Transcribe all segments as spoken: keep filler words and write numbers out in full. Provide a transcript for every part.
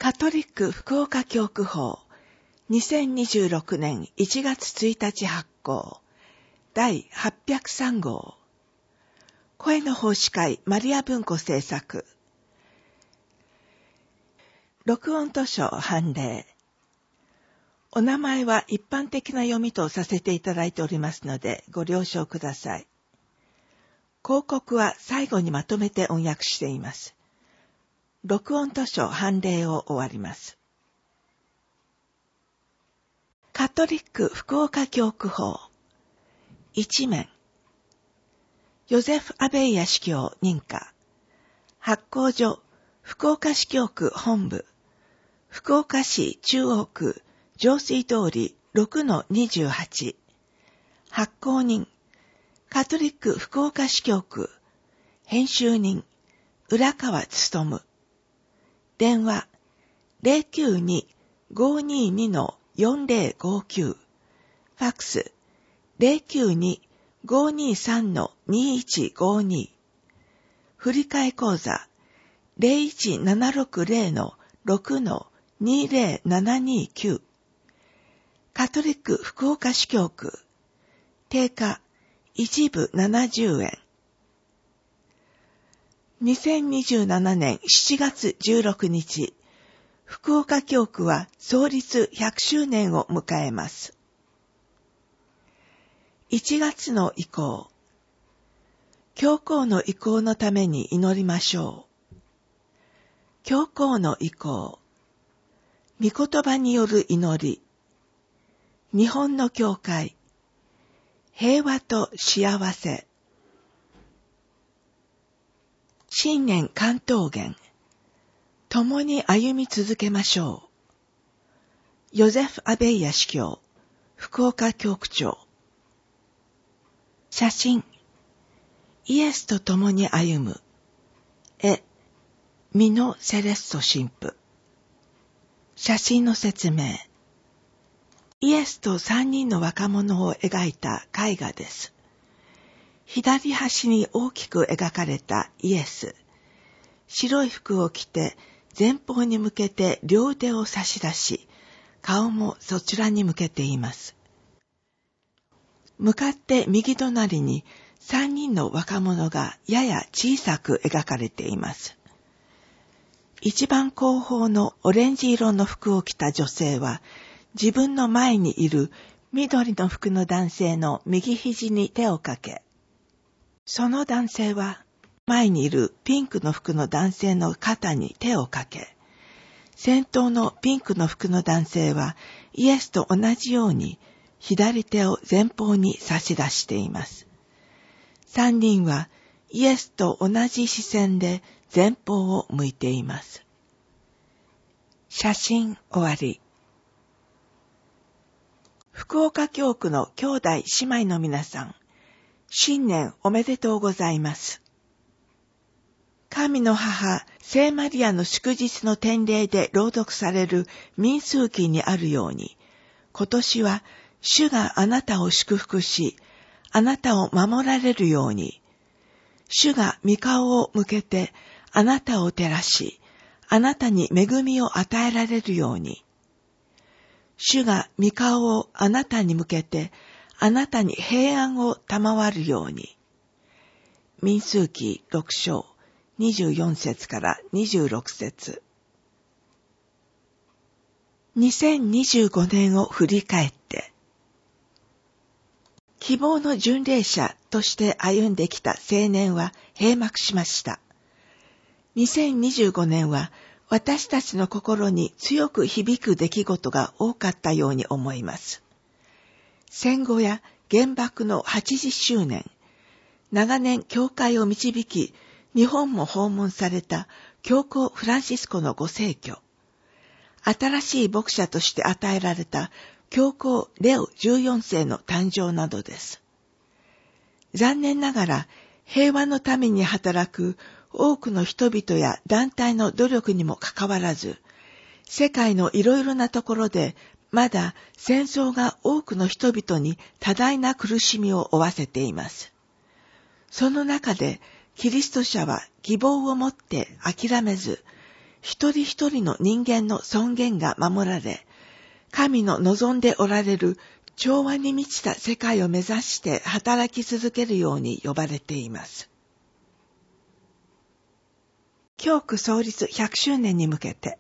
カトリック福岡教区法にせんにじゅうろくねんいちがつついたち発行だいはっぴゃくさん号声の奉仕会マリア文庫制作録音図書判例お名前は一般的な読みとさせていただいておりますのでご了承ください。広告は最後にまとめて音訳しています。録音図書判例を終わります。カトリック福岡教区法一面ヨゼフ・アベイヤ司教認可発行所福岡市教区本部福岡市中央区上水通り ろくのにじゅうはち 発行人カトリック福岡市教区編集人浦川勉電話 ゼロきゅうに ごーにーに のよんぜろごきゅう ファックス ゼロきゅうに ごーにーさん のにいちごーに振替口座 ゼロいちななろくゼロ の ろくのにぜろななにきゅう カトリック福岡市教区定価一部ななじゅうえんにせんにじゅうななねんしちがつじゅうろくにち福岡教区は創立ひゃくしゅうねんを迎えます。いちがつの意向教皇の意向のために祈りましょう。教皇の意向御言葉による祈り日本の教会平和と幸せ新年関東言共に歩み続けましょう。ヨゼフ・アベイヤ司教福岡教区長写真イエスと共に歩む絵ミノ・セレッソ神父写真の説明イエスと三人の若者を描いた絵画です。左端に大きく描かれたイエス。白い服を着て前方に向けて両腕を差し出し、顔もそちらに向けています。向かって右隣に三人の若者がやや小さく描かれています。一番後方のオレンジ色の服を着た女性は、自分の前にいる緑の服の男性の右肘に手をかけ、その男性は前にいるピンクの服の男性の肩に手をかけ、先頭のピンクの服の男性はイエスと同じように左手を前方に差し出しています。三人はイエスと同じ視線で前方を向いています。写真終わり。福岡教区の兄弟姉妹の皆さん、新年おめでとうございます。神の母、聖マリアの祝日の典礼で朗読される民数記にあるように、今年は主があなたを祝福し、あなたを守られるように、主が御顔を向けてあなたを照らし、あなたに恵みを与えられるように、主が御顔をあなたに向けて、あなたに平安を賜るように。民数記ろく章にじゅうよん節からにじゅうろく節。にせんにじゅうごねんを振り返って、希望の巡礼者として歩んできた青年は閉幕しました。にせんにじゅうごねんは私たちの心に強く響く出来事が多かったように思います。戦後や原爆のはちじゅっしゅうねん、長年教会を導き、日本も訪問された教皇フランシスコのご逝去、新しい牧者として与えられた教皇レオじゅうよん世の誕生などです。残念ながら平和のために働く多くの人々や団体の努力にもかかわらず、世界のいろいろなところでまだ戦争が多くの人々に多大な苦しみを負わせています。その中でキリスト者は希望を持って諦めず、 一人一人の人間の尊厳が守られ、神の望んでおられる調和に満ちた世界を目指して働き続けるように呼ばれています。教区創立ひゃくしゅうねんに向けて、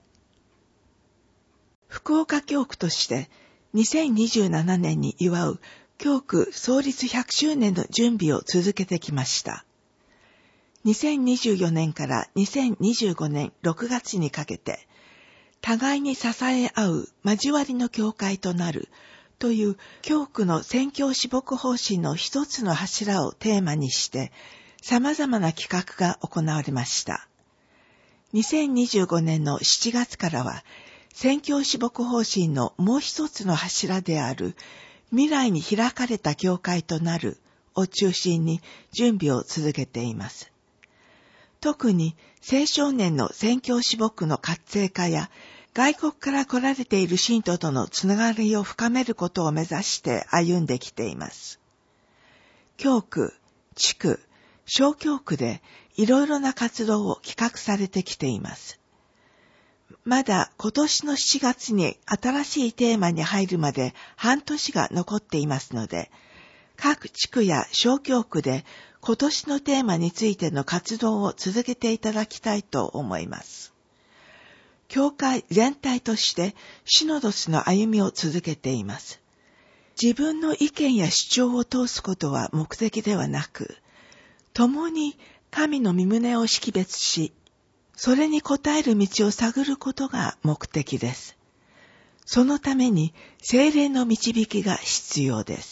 福岡教区としてにせんにじゅうななねんに祝う教区創立ひゃくしゅうねんの準備を続けてきました。にせんにじゅうよねんからにせんにじゅうごねんろくがつにかけて、互いに支え合う交わりの教会となるという教区の宣教師牧方針の一つの柱をテーマにして、様々な企画が行われました。にせんにじゅうごねんのしちがつからは、宣教師牧方針のもう一つの柱である未来に開かれた教会となるを中心に準備を続けています。特に青少年の宣教師牧の活性化や外国から来られている信徒とのつながりを深めることを目指して歩んできています。教区、地区、小教区でいろいろな活動を企画されてきています。まだ今年のしちがつに新しいテーマに入るまで半年が残っていますので、各地区や小教区で今年のテーマについての活動を続けていただきたいと思います。教会全体としてシノドスの歩みを続けています。自分の意見や主張を通すことは目的ではなく、共に神の御胸を識別し、それに応える道を探ることが目的です。そのために聖霊の導きが必要です。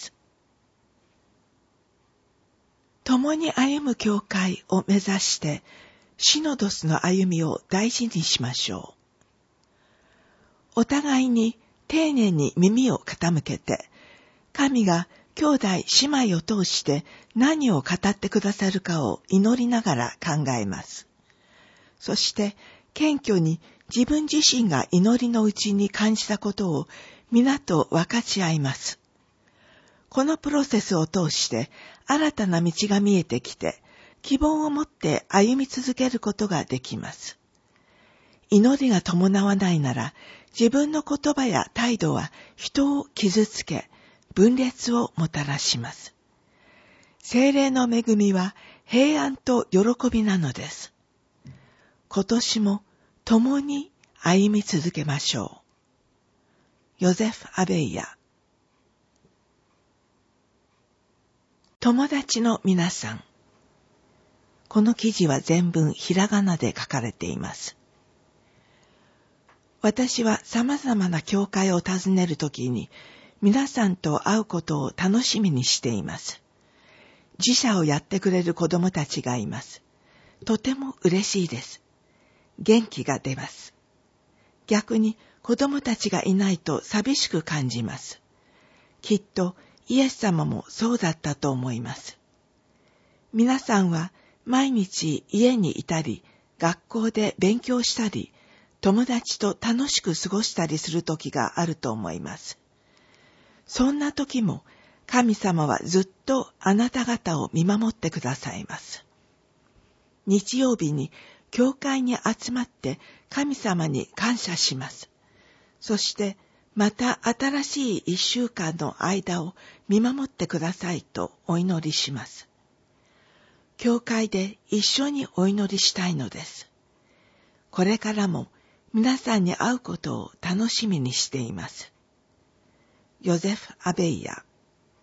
共に歩む教会を目指して、シノドスの歩みを大事にしましょう。お互いに丁寧に耳を傾けて、神が兄弟姉妹を通して何を語ってくださるかを祈りながら考えます。そして謙虚に自分自身が祈りのうちに感じたことを皆と分かち合います。このプロセスを通して新たな道が見えてきて、希望を持って歩み続けることができます。祈りが伴わないなら、自分の言葉や態度は人を傷つけ、分裂をもたらします。聖霊の恵みは平安と喜びなのです。今年も共に歩み続けましょう。ヨゼフ・アベイヤ。友達の皆さん。この記事は全文ひらがなで書かれています。私は様々な教会を訪ねるときに皆さんと会うことを楽しみにしています。自社をやってくれる子供たちがいます。とても嬉しいです。元気が出ます。逆に子供たちがいないと寂しく感じます。きっとイエス様もそうだったと思います。皆さんは毎日家にいたり、学校で勉強したり、友達と楽しく過ごしたりする時があると思います。そんな時も神様はずっとあなた方を見守ってくださいます。日曜日に教会に集まって神様に感謝します。そしてまた新しい一週間の間を見守ってくださいとお祈りします。教会で一緒にお祈りしたいのです。これからも皆さんに会うことを楽しみにしています。ヨゼフ・アベイヤ。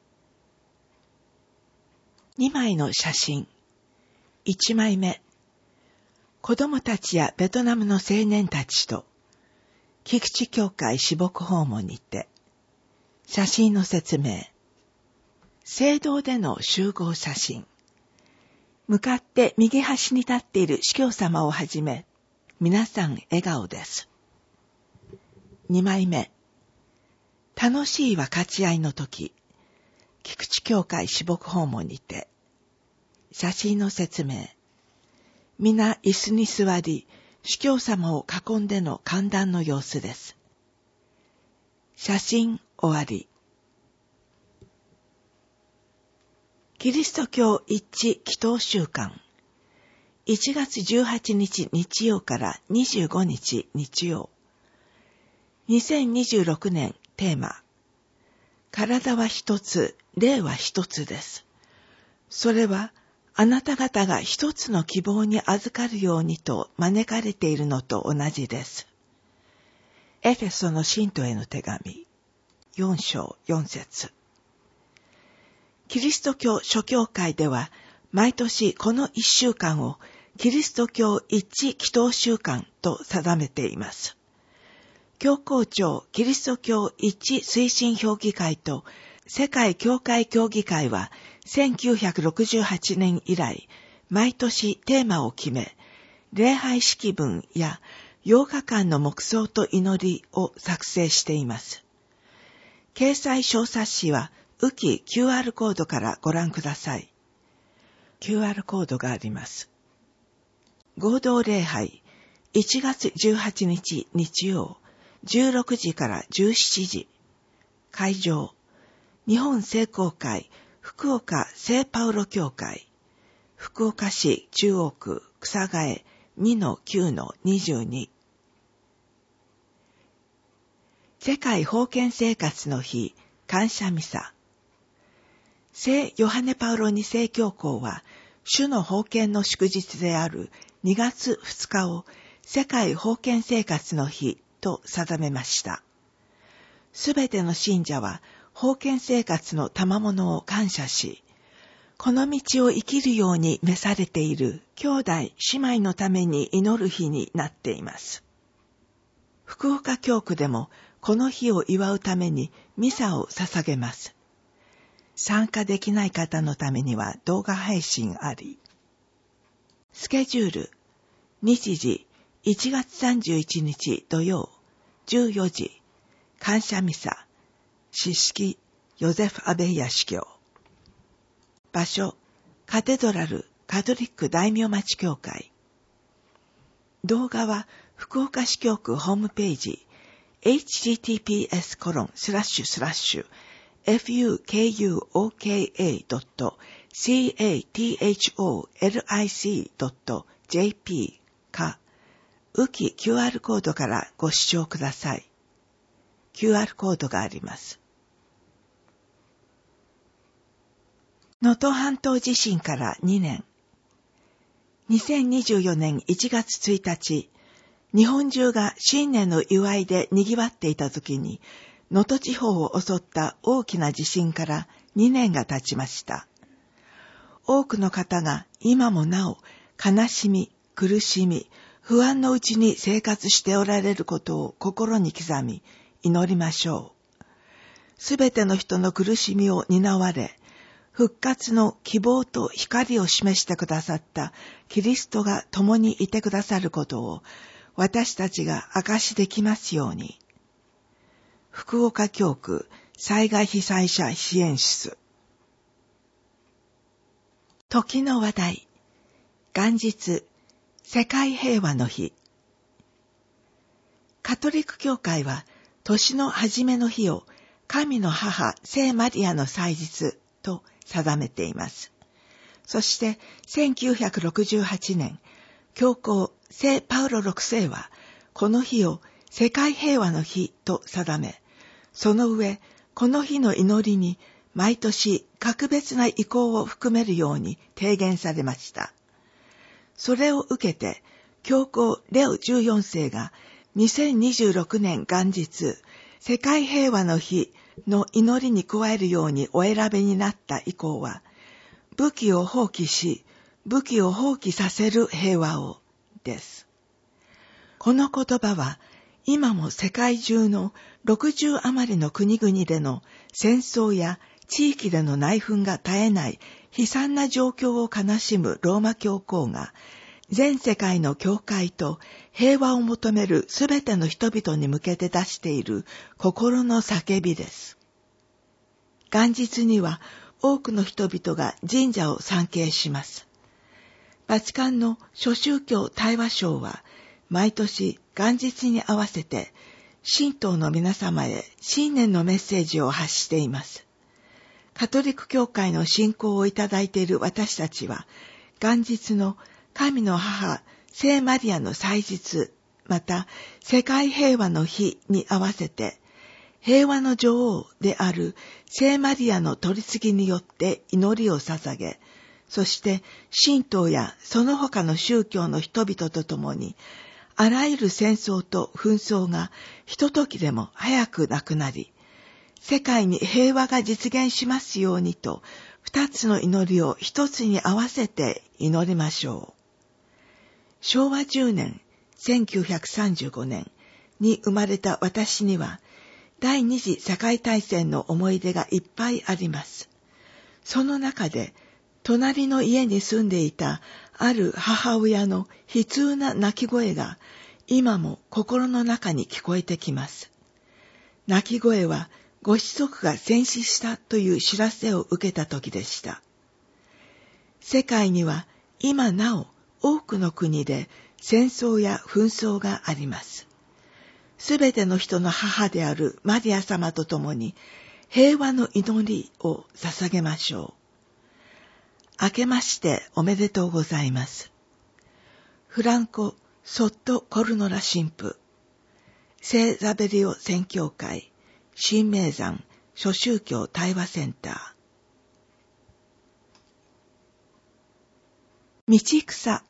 にまいの写真。いちまいめ。子供たちやベトナムの青年たちと、菊池教会私牧訪問にて、写真の説明。聖堂での集合写真。向かって右端に立っている司教様をはじめ、皆さん笑顔です。にまいめ。楽しい分かち合いの時、菊池教会私牧訪問にて、写真の説明。皆椅子に座り、司教様を囲んでの歓談の様子です。写真終わり。キリスト教一致祈祷週間。 いちがつじゅうはちにち日曜からにじゅうごにち日曜。にせんにじゅうろくねんテーマ。体は一つ、霊は一つです。それは、あなた方が一つの希望に預かるようにと招かれているのと同じです。エフェソの信徒への手紙、よん章よん節。キリスト教諸教会では、毎年この一週間をキリスト教一致祈祷週間と定めています。教皇庁キリスト教一致推進評議会と世界教会協議会はせんきゅうひゃくろくじゅうはちねん以来、毎年テーマを決め、礼拝式文やようかかんの黙想と祈りを作成しています。掲載小冊子は、ウキ キューアール コードからご覧ください。キューアール コードがあります。合同礼拝、いちがつじゅうはちにち日曜、じゅうろくじからじゅうしちじ。会場、日本聖公会福岡聖パウロ教会、福岡市中央区草ヶ江 にのきゅうのにじゅうに。世界封建生活の日感謝ミサ。聖ヨハネパウロに世教皇は、主の封建の祝日であるにがつふつかを世界封建生活の日と定めました。すべての信者は封建生活の賜物を感謝し、この道を生きるように召されている兄弟姉妹のために祈る日になっています。福岡教区でもこの日を祝うためにミサを捧げます。参加できない方のためには動画配信あり。スケジュール、日時いちがつさんじゅういちにち土曜じゅうよじ、感謝ミサ、詩式ヨゼフ・アベイヤ司教。場所、カテドラルカトリック大名町教会。動画は福岡市教区ホームページ エイチティーティーピーエスコロンスラッシュスラッシュエフユーケーユーオーケーエードットカトリックドットジェーピー か、ウキ キューアール コードからご視聴ください。キューアール コードがあります。能登半島地震からにねん。にせんにじゅうよねんいちがつついたち、日本中が新年の祝いで賑わっていた時に、能登地方を襲った大きな地震からにねんが経ちました。多くの方が今もなお悲しみ、苦しみ、不安のうちに生活しておられることを心に刻み、祈りましょう。すべての人の苦しみを担われ、復活の希望と光を示してくださったキリストが共にいてくださることを私たちが証しできますように。福岡教区災害被災者支援室。時の話題。元日、世界平和の日。カトリック教会は年の初めの日を神の母聖マリアの祭日と定めています。そしてせんきゅうひゃくろくじゅうはちねん、教皇聖パウロろくせいはこの日を世界平和の日と定め、その上、この日の祈りに毎年格別な意向を含めるように提言されました。それを受けて、教皇レオじゅうよんせいがにせんにじゅうろくねん元日、世界平和の日の祈りに加えるようにお選びになった意向は、武器を放棄し、武器を放棄させる平和を、です。この言葉は、今も世界中のろくじゅうあまりの国々での戦争や地域での内紛が絶えない悲惨な状況を悲しむローマ教皇が、全世界の教会と平和を求めるすべての人々に向けて出している心の叫びです。元日には多くの人々が神社を参詣します。バチカンの諸宗教対話省は毎年元日に合わせて信徒の皆様へ新年のメッセージを発しています。カトリック教会の信仰をいただいている私たちは元日の神の母、聖マリアの祭日、また世界平和の日に合わせて、平和の女王である聖マリアの取り次ぎによって祈りを捧げ、そして神道やその他の宗教の人々と共に、あらゆる戦争と紛争がひとときでも早くなくなり、世界に平和が実現しますようにと、二つの祈りを一つに合わせて祈りましょう。しょうわじゅうねん、せんきゅうひゃくさんじゅうごねんに生まれた私には、第二次世界大戦の思い出がいっぱいあります。その中で、隣の家に住んでいたある母親の悲痛な泣き声が今も心の中に聞こえてきます。泣き声はご子息が戦死したという知らせを受けた時でした。世界には今なお多くの国で戦争や紛争があります。すべての人の母であるマリア様と共に平和の祈りを捧げましょう。明けましておめでとうございます。フランコ・ソット・コルノラ神父、聖ザベリオ宣教会、新名山諸宗教対話センター。道草。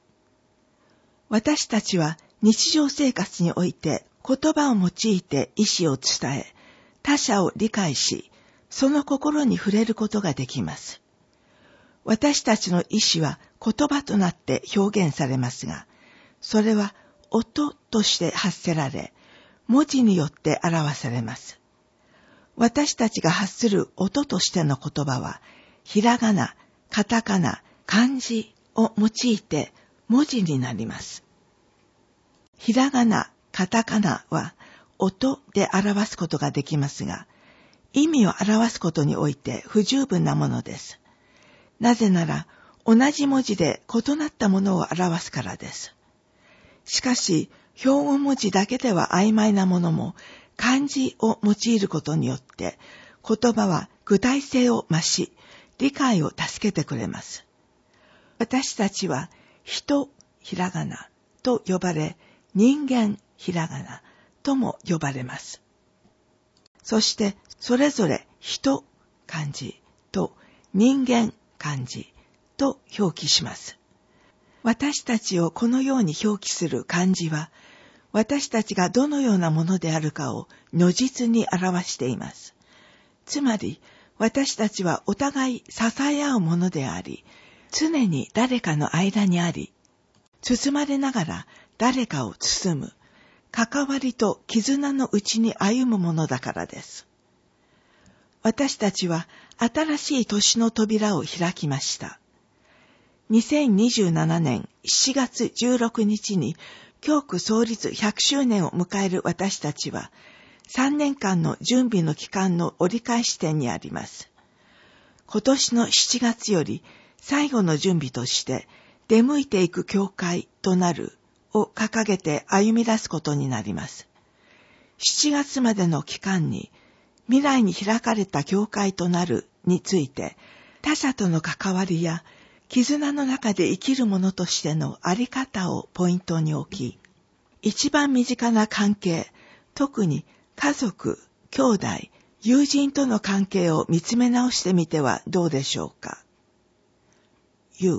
私たちは日常生活において言葉を用いて意思を伝え、他者を理解し、その心に触れることができます。私たちの意思は言葉となって表現されますが、それは音として発せられ、文字によって表されます。私たちが発する音としての言葉は、ひらがな、カタカナ、漢字を用いて文字になります。ひらがな、カタカナは音で表すことができますが、意味を表すことにおいて不十分なものです。なぜなら、同じ文字で異なったものを表すからです。しかし、標語文字だけでは曖昧なものも、漢字を用いることによって、言葉は具体性を増し、理解を助けてくれます。私たちは、人、ひらがなと呼ばれ、人間、ひらがなとも呼ばれます。そして、それぞれ人、漢字と人間、漢字と表記します。私たちをこのように表記する漢字は、私たちがどのようなものであるかを如実に表しています。つまり、私たちはお互い支え合うものであり、常に誰かの間にあり、包まれながら誰かを包む、関わりと絆のうちに歩むものだからです。私たちは新しい年の扉を開きました。にせんにじゅうななねんしちがつじゅうろくにちに教区創立ひゃくしゅうねんを迎える私たちは、さんねんかんの準備の期間の折り返し点にあります。今年のしちがつより最後の準備として、出向いていく教会となるを掲げて歩み出すことになります。しちがつまでの期間に、未来に開かれた教会となるについて、他者との関わりや絆の中で生きる者としてのあり方をポイントに置き、一番身近な関係、特に家族、兄弟、友人との関係を見つめ直してみてはどうでしょうか。You。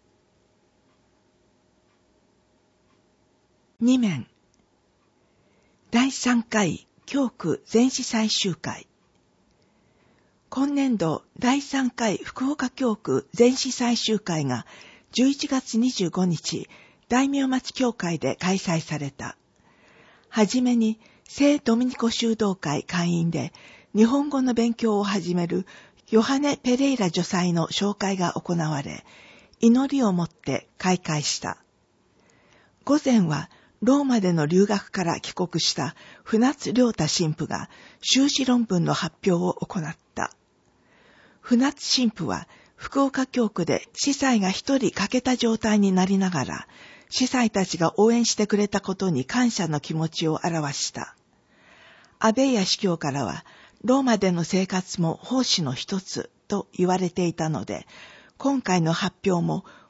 にめん。だいさんかい教区全市最終回。今年度だいさんかい福岡教区全市最終回がじゅういちがつにじゅうごにち大名町教会で開催された。はじめに聖ドミニコ修道会会員で日本語の勉強を始めるヨハネ・ペレイラ女祭の紹介が行われ、祈りをもって開会した。午前はローマでの留学から帰国した船津良太神父が修士論文の発表を行った。船津神父は福岡教区で司祭が一人欠けた状態になりながら、司祭たちが応援してくれたことに感謝の気持ちを表した。アベイヤ司教からは、ローマでの生活も奉仕の一つと言われていたので、今回の発表も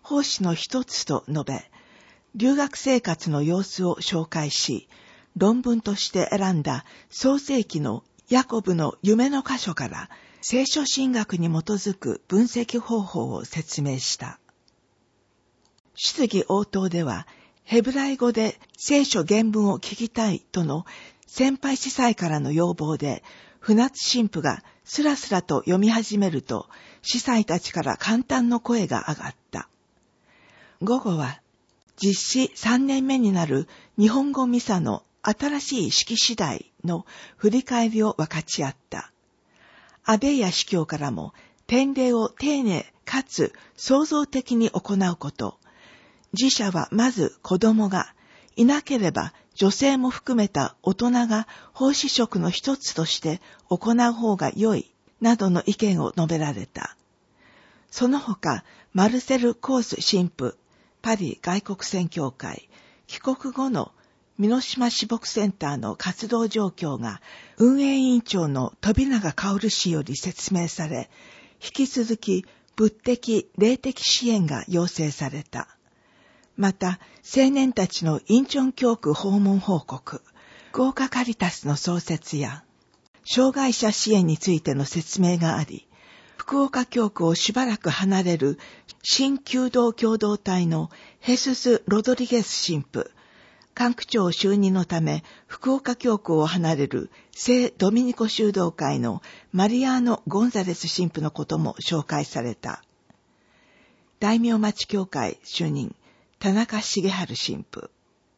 奉仕の一つと述べ、留学生活の様子を紹介し、論文として選んだ創世記のヤコブの夢の箇所から聖書神学に基づく分析方法を説明した。質疑応答では、ヘブライ語で聖書原文を聞きたいとの先輩司祭からの要望で、船津神父がスラスラと読み始めると、司祭たちから感嘆の声が上がった。午後は、実施さんねんめになる日本語ミサの新しい式次第の振り返りを分かち合った。安倍や司教からも、典礼を丁寧かつ創造的に行うこと、寺社はまず子供が、いなければ女性も含めた大人が奉仕職の一つとして行う方が良い、などの意見を述べられた。その他、マルセル・コース神父、パリ外国宣教会、帰国後の美濃島支牧センターの活動状況が運営委員長の飛永薫氏より説明され、引き続き物的・霊的支援が要請された。また、青年たちのインチョン教区訪問報告、福岡カリタスの創設や、障害者支援についての説明があり、福岡教区をしばらく離れる新弓道共同体のヘスス・ロドリゲス神父、管区長就任のため福岡教区を離れる聖ドミニコ修道会のマリアーノ・ゴンザレス神父のことも紹介された。大名町教会主任、田中茂春神父。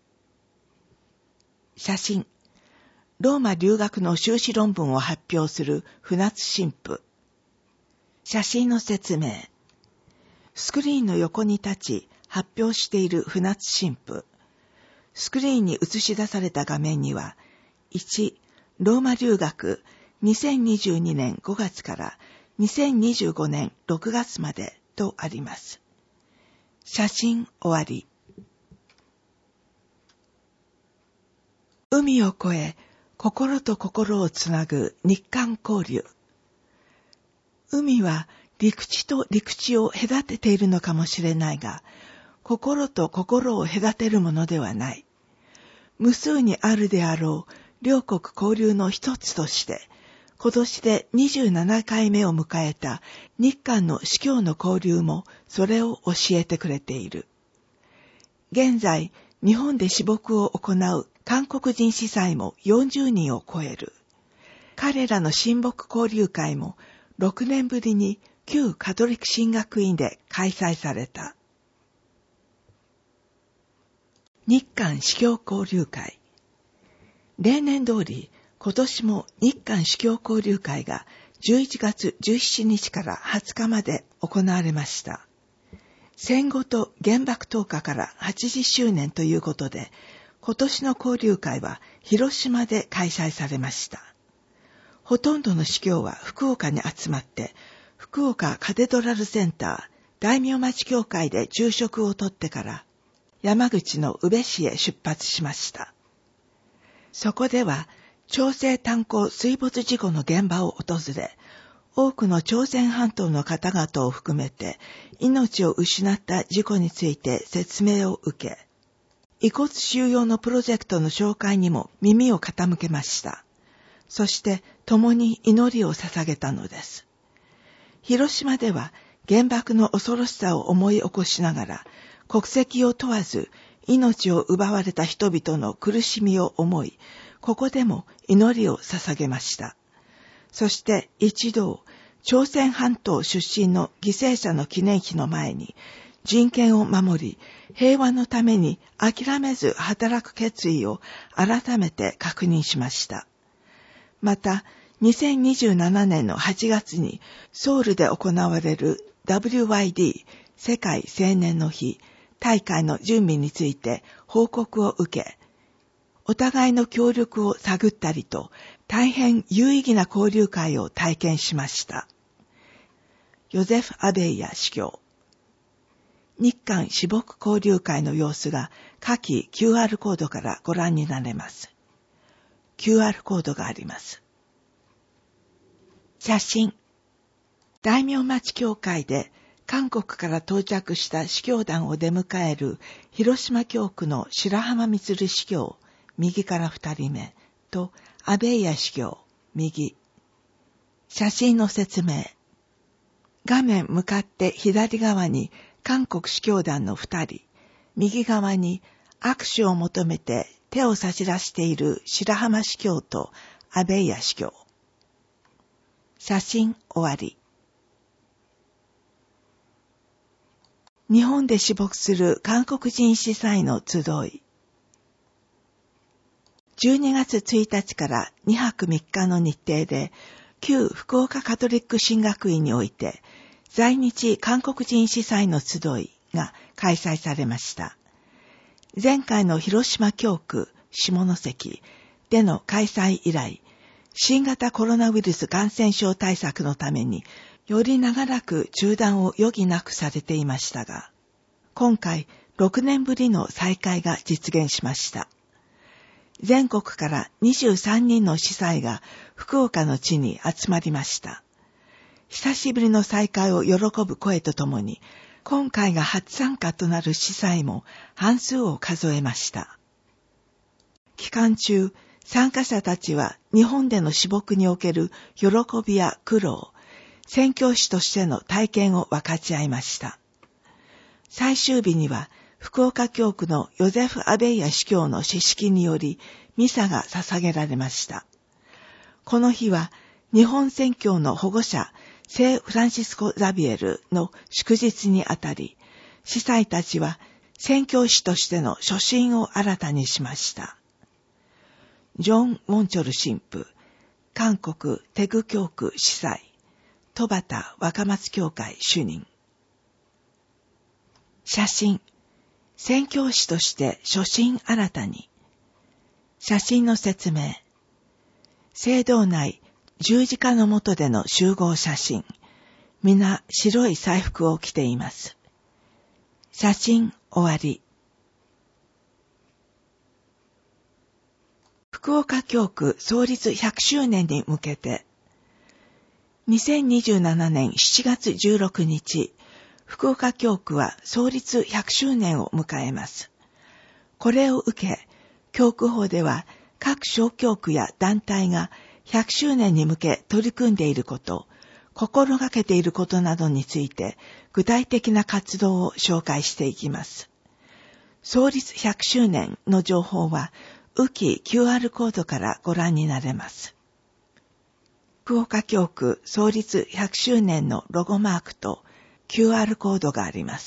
写真。ローマ留学の修士論文を発表する船津神父。写真の説明。スクリーンの横に立ち発表している船津神父。スクリーンに映し出された画面には、いち、ローマ留学にせんにじゅうにねんごがつからにせんにじゅうごねんろくがつまでとあります。写真終わり。海を越え、心と心をつなぐ日韓交流。海は陸地と陸地を隔てているのかもしれないが、心と心を隔てるものではない。無数にあるであろう両国交流の一つとして、今年でにじゅうななかいめを迎えた日韓の司教の交流もそれを教えてくれている。現在、日本で司牧を行う韓国人司祭もよんじゅうにんを超える。彼らの親睦交流会もろくねんぶりに旧カトリック神学院で開催された。日韓司教交流会。例年通り、今年も日韓司教交流会がじゅういちがつじゅうしちにちからはつかまで行われました。戦後と原爆投下からはちじゅっしゅうねんということで、今年の交流会は広島で開催されました。ほとんどの司教は福岡に集まって、福岡カテドラルセンター大名町教会で昼食をとってから、山口の宇部市へ出発しました。そこでは、朝鮮炭鉱水没事故の現場を訪れ、多くの朝鮮半島の方々を含めて命を失った事故について説明を受け、遺骨収容のプロジェクトの紹介にも耳を傾けました。そして共に祈りを捧げたのです。広島では原爆の恐ろしさを思い起こしながら、国籍を問わず命を奪われた人々の苦しみを思い、ここでも祈りを捧げました。そして一同、朝鮮半島出身の犠牲者の記念碑の前に、人権を守り、平和のために諦めず働く決意を改めて確認しました。また、にせんにじゅうななねんのはちがつにソウルで行われる ダブリューワイディー 世界青年の日大会の準備について報告を受け、お互いの協力を探ったりと大変有意義な交流会を体験しました。ヨゼフ・アベイヤ司教。日韓司牧交流会の様子が下記 キューアール コードからご覧になれます。キューアール コードがあります。写真。大名町教会で韓国から到着した司教団を出迎える広島教区の白浜満司教、右から二人目、と安倍谷司教、右。写真の説明。画面向かって左側に韓国司教団の二人、右側に握手を求めて手を差し出している白浜司教と安倍谷司教。写真終わり。日本で死没する韓国人司祭の集い。じゅうにがつついたちからにはくみっかの日程で、旧福岡カトリック神学院において、在日韓国人司祭の集いが開催されました。前回の広島教区下関での開催以来、新型コロナウイルス感染症対策のために、より長らく中断を余儀なくされていましたが、今回ろくねんぶりの再開が実現しました。全国からにじゅうさんにんの司祭が福岡の地に集まりました。久しぶりの再会を喜ぶ声とともに、今回が初参加となる司祭も半数を数えました。期間中、参加者たちは日本での死没における喜びや苦労、宣教師としての体験を分かち合いました。最終日には、福岡教区のヨゼフ・アベイヤ司教の司式により、ミサが捧げられました。この日は、日本宣教の保護者、聖フランシスコ・ザビエルの祝日にあたり、司祭たちは宣教師としての初心を新たにしました。ジョン・ウォンチョル神父、韓国テグ教区司祭、戸端若松教会主任。写真。宣教師として初心新たに。写真の説明。聖堂内十字架の下での集合写真。皆白い祭服を着ています。写真終わり。福岡教区創立ひゃくしゅうねんに向けて、にせんにじゅうななねんしちがつじゅうろくにち、福岡教区は創立ひゃくしゅうねんを迎えます。これを受け、教区法では各小教区や団体がひゃくしゅうねんに向け取り組んでいること、心がけていることなどについて具体的な活動を紹介していきます。創立ひゃくしゅうねんの情報は、ウキ キューアール コードからご覧になれます。福岡教区創立ひゃくしゅうねんのロゴマークとキューアール コードがあります。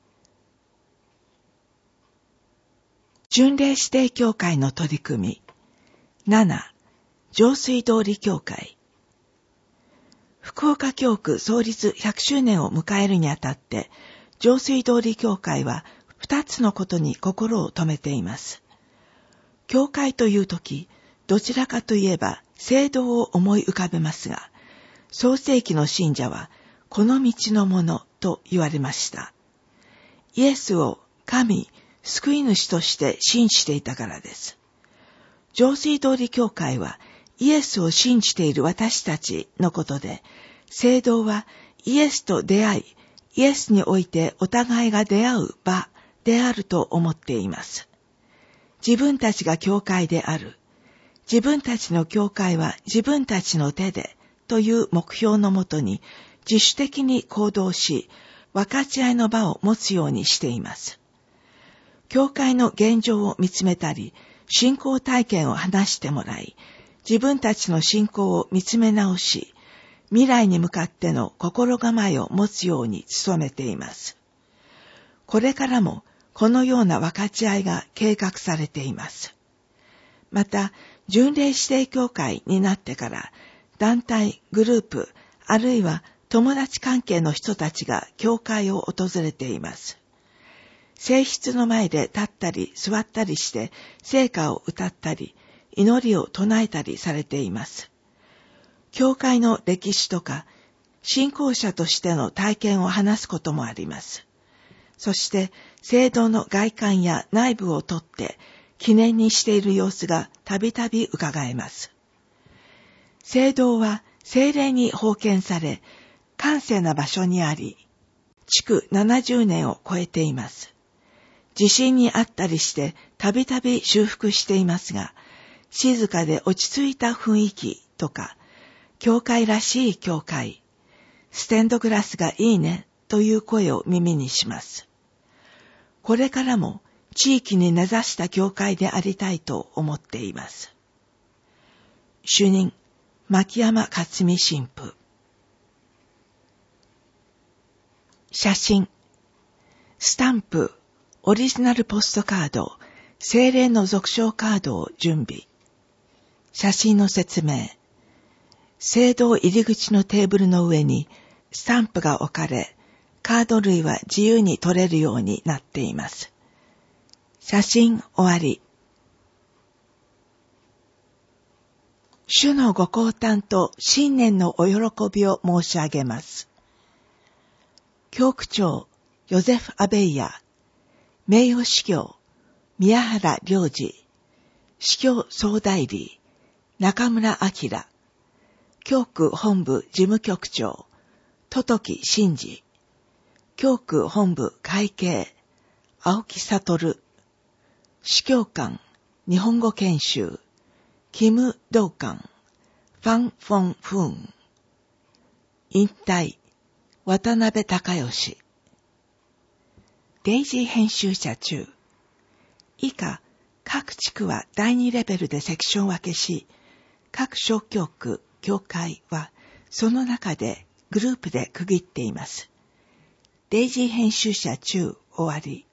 巡礼指定教会の取り組み。なな、上水通り教会。福岡教区創立ひゃくしゅうねんを迎えるにあたって、上水通り教会は二つのことに心を留めています。教会というとき、どちらかといえば聖堂を思い浮かべますが、創世記の信者は、この道のものと言われました。イエスを神、救い主として信じていたからです。上水通り教会はイエスを信じている私たちのことで、聖堂はイエスと出会い、イエスにおいてお互いが出会う場であると思っています。自分たちが教会である。自分たちの教会は自分たちの手でという目標のもとに、自主的に行動し、分かち合いの場を持つようにしています。教会の現状を見つめたり、信仰体験を話してもらい、自分たちの信仰を見つめ直し、未来に向かっての心構えを持つように努めています。これからもこのような分かち合いが計画されています。また、巡礼指定教会になってから、団体、グループ、あるいは友達関係の人たちが教会を訪れています。聖室の前で立ったり座ったりして聖歌を歌ったり祈りを唱えたりされています。教会の歴史とか信仰者としての体験を話すこともあります。そして聖堂の外観や内部を撮って記念にしている様子がたびたび伺えます。聖堂は聖霊に奉献され、閑静な場所にあり、 築ななじゅうねんを超えています。地震にあったりしてたびたび修復していますが、静かで落ち着いた雰囲気とか、教会らしい教会、ステンドグラスがいいねという声を耳にします。これからも地域に根ざした教会でありたいと思っています。主任、牧山克美神父。写真、スタンプ、オリジナルポストカード、聖霊の続唱カードを準備。写真の説明。聖堂入り口のテーブルの上にスタンプが置かれ、カード類は自由に取れるようになっています。写真終わり。主のご降誕と新年のお喜びを申し上げます。教区長、ヨゼフ・アベイヤ、名誉司教、宮原良二、司教総代理、中村明、教区本部事務局長、戸時真二、教区本部会計、青木悟、司教官、日本語研修、キム・ドーカン、ファン・フォン・フーン、引退、渡辺隆義。デイジー編集者中。以下、各地区はだいにレベルでセクション分けし、各小教区、教会はその中でグループで区切っています。デイジー編集者中終わり。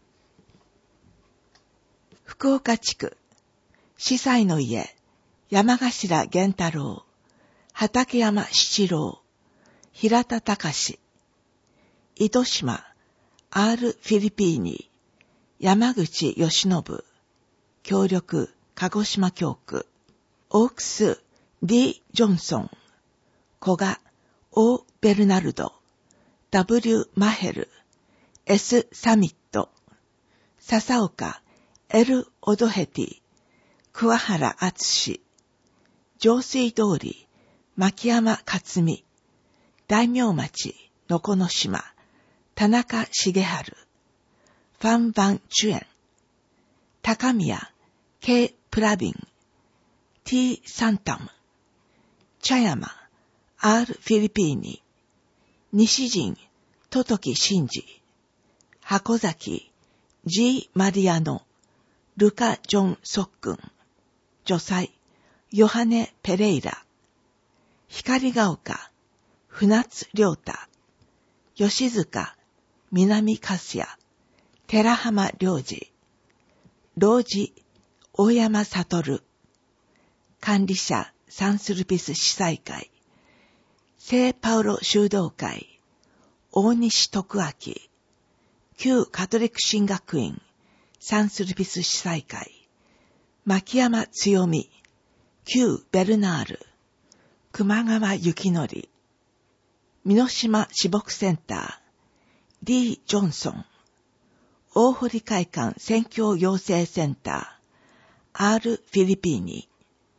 福岡地区、司祭の家、山頭源太郎、畠山七郎、平田隆、糸島、アール・フィリピーニ、山口義信、協力、鹿児島教区、オークス、D・ジョンソン、古賀、O・ベルナルド、W・マヘル、S・サミット、笹岡、L・オドヘティ、桑原敦、上水通り、牧山克美、大名町、のこの島、田中茂春、ファン・バン・チュエン、高宮、K・プラビン、T・サンタム、茶山、R・フィリピーニ、西陣、戸時真二、箱崎、G・マリアノ、ルカ・ジョン・ソックン、女祭、ヨハネ・ペレイラ、光が丘、船津良太、吉塚、南粕谷、寺浜良二、老子、大山悟、管理者、サンスルピス司祭会、聖パウロ修道会、大西徳明、旧カトリック神学院、サンスルピス司祭会、牧山強美、旧ベルナール、熊川幸則、美島志牧センター、D・ジョンソン、大堀会館宣教養成センター、R・フィリピーニ、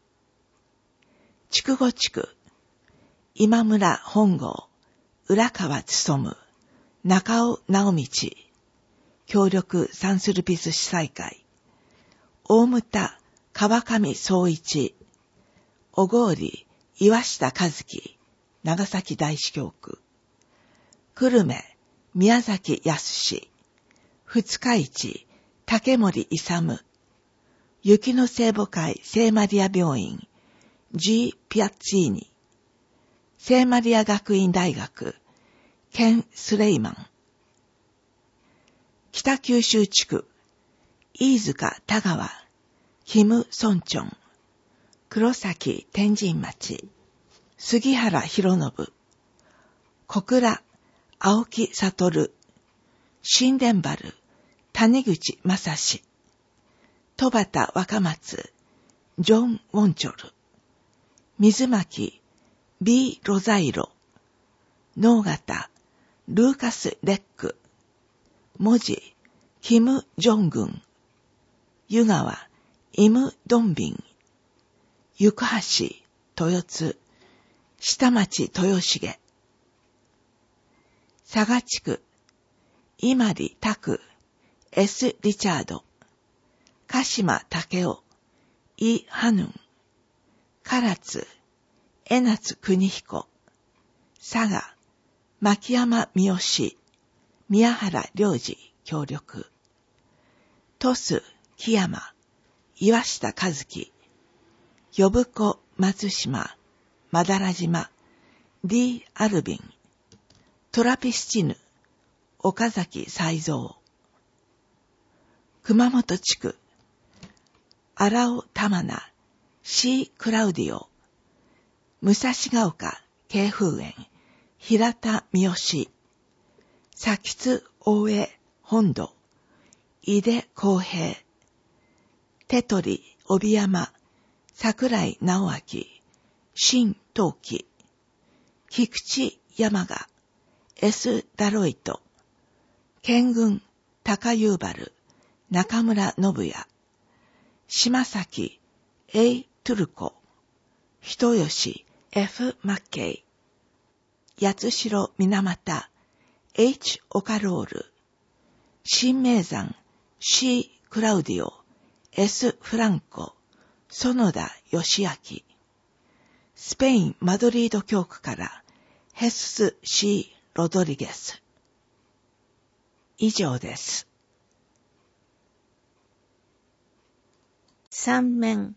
筑後地区、今村本郷、浦川努、中尾直道、協力サンスルピス司祭会、大牟田川上総一、小郡岩下和樹、長崎大司教区、久留米宮崎康、二日市竹森勇、雪の聖母会聖マリア病院 G ピアッツィーニ、聖マリア学院大学ケン・スレイマン、北九州地区飯塚田川キム・ソンチョン、黒崎天神町杉原博信、小倉青木悟、新田原谷口正史、戸畑若松ジョン・ウォンチョル、水巻 B ロザイロ、能形ルーカス・レック、文字キム・ジョングン、湯川イム・ドンビン、行橋豊津、下町豊重、佐賀地区今里拓、S. リチャード、鹿島武雄、イ・ハヌン、唐津、江夏邦彦、佐賀、牧山三好、宮原良二協力、鳥栖、木山、岩下和樹、呼子、松島、まだら島、D. アルビン、トラピスチヌ、岡崎才蔵、熊本地区、荒尾玉名、C. クラウディオ、武蔵ヶ丘、慶風園、平田三好、佐津大江本土、井出公平、手取帯山、桜井直明、新東輝、菊池山賀、S. ダロイト、県軍高遊原、中村信也、島崎 A. トゥルコ、人吉 F. マッケイ、八代水俣 H. オカロール、新名山 C. クラウディオ S. フランコ、園田義明、スペインマドリード教区からヘスス C. ロドリゲス。以上です。 三面。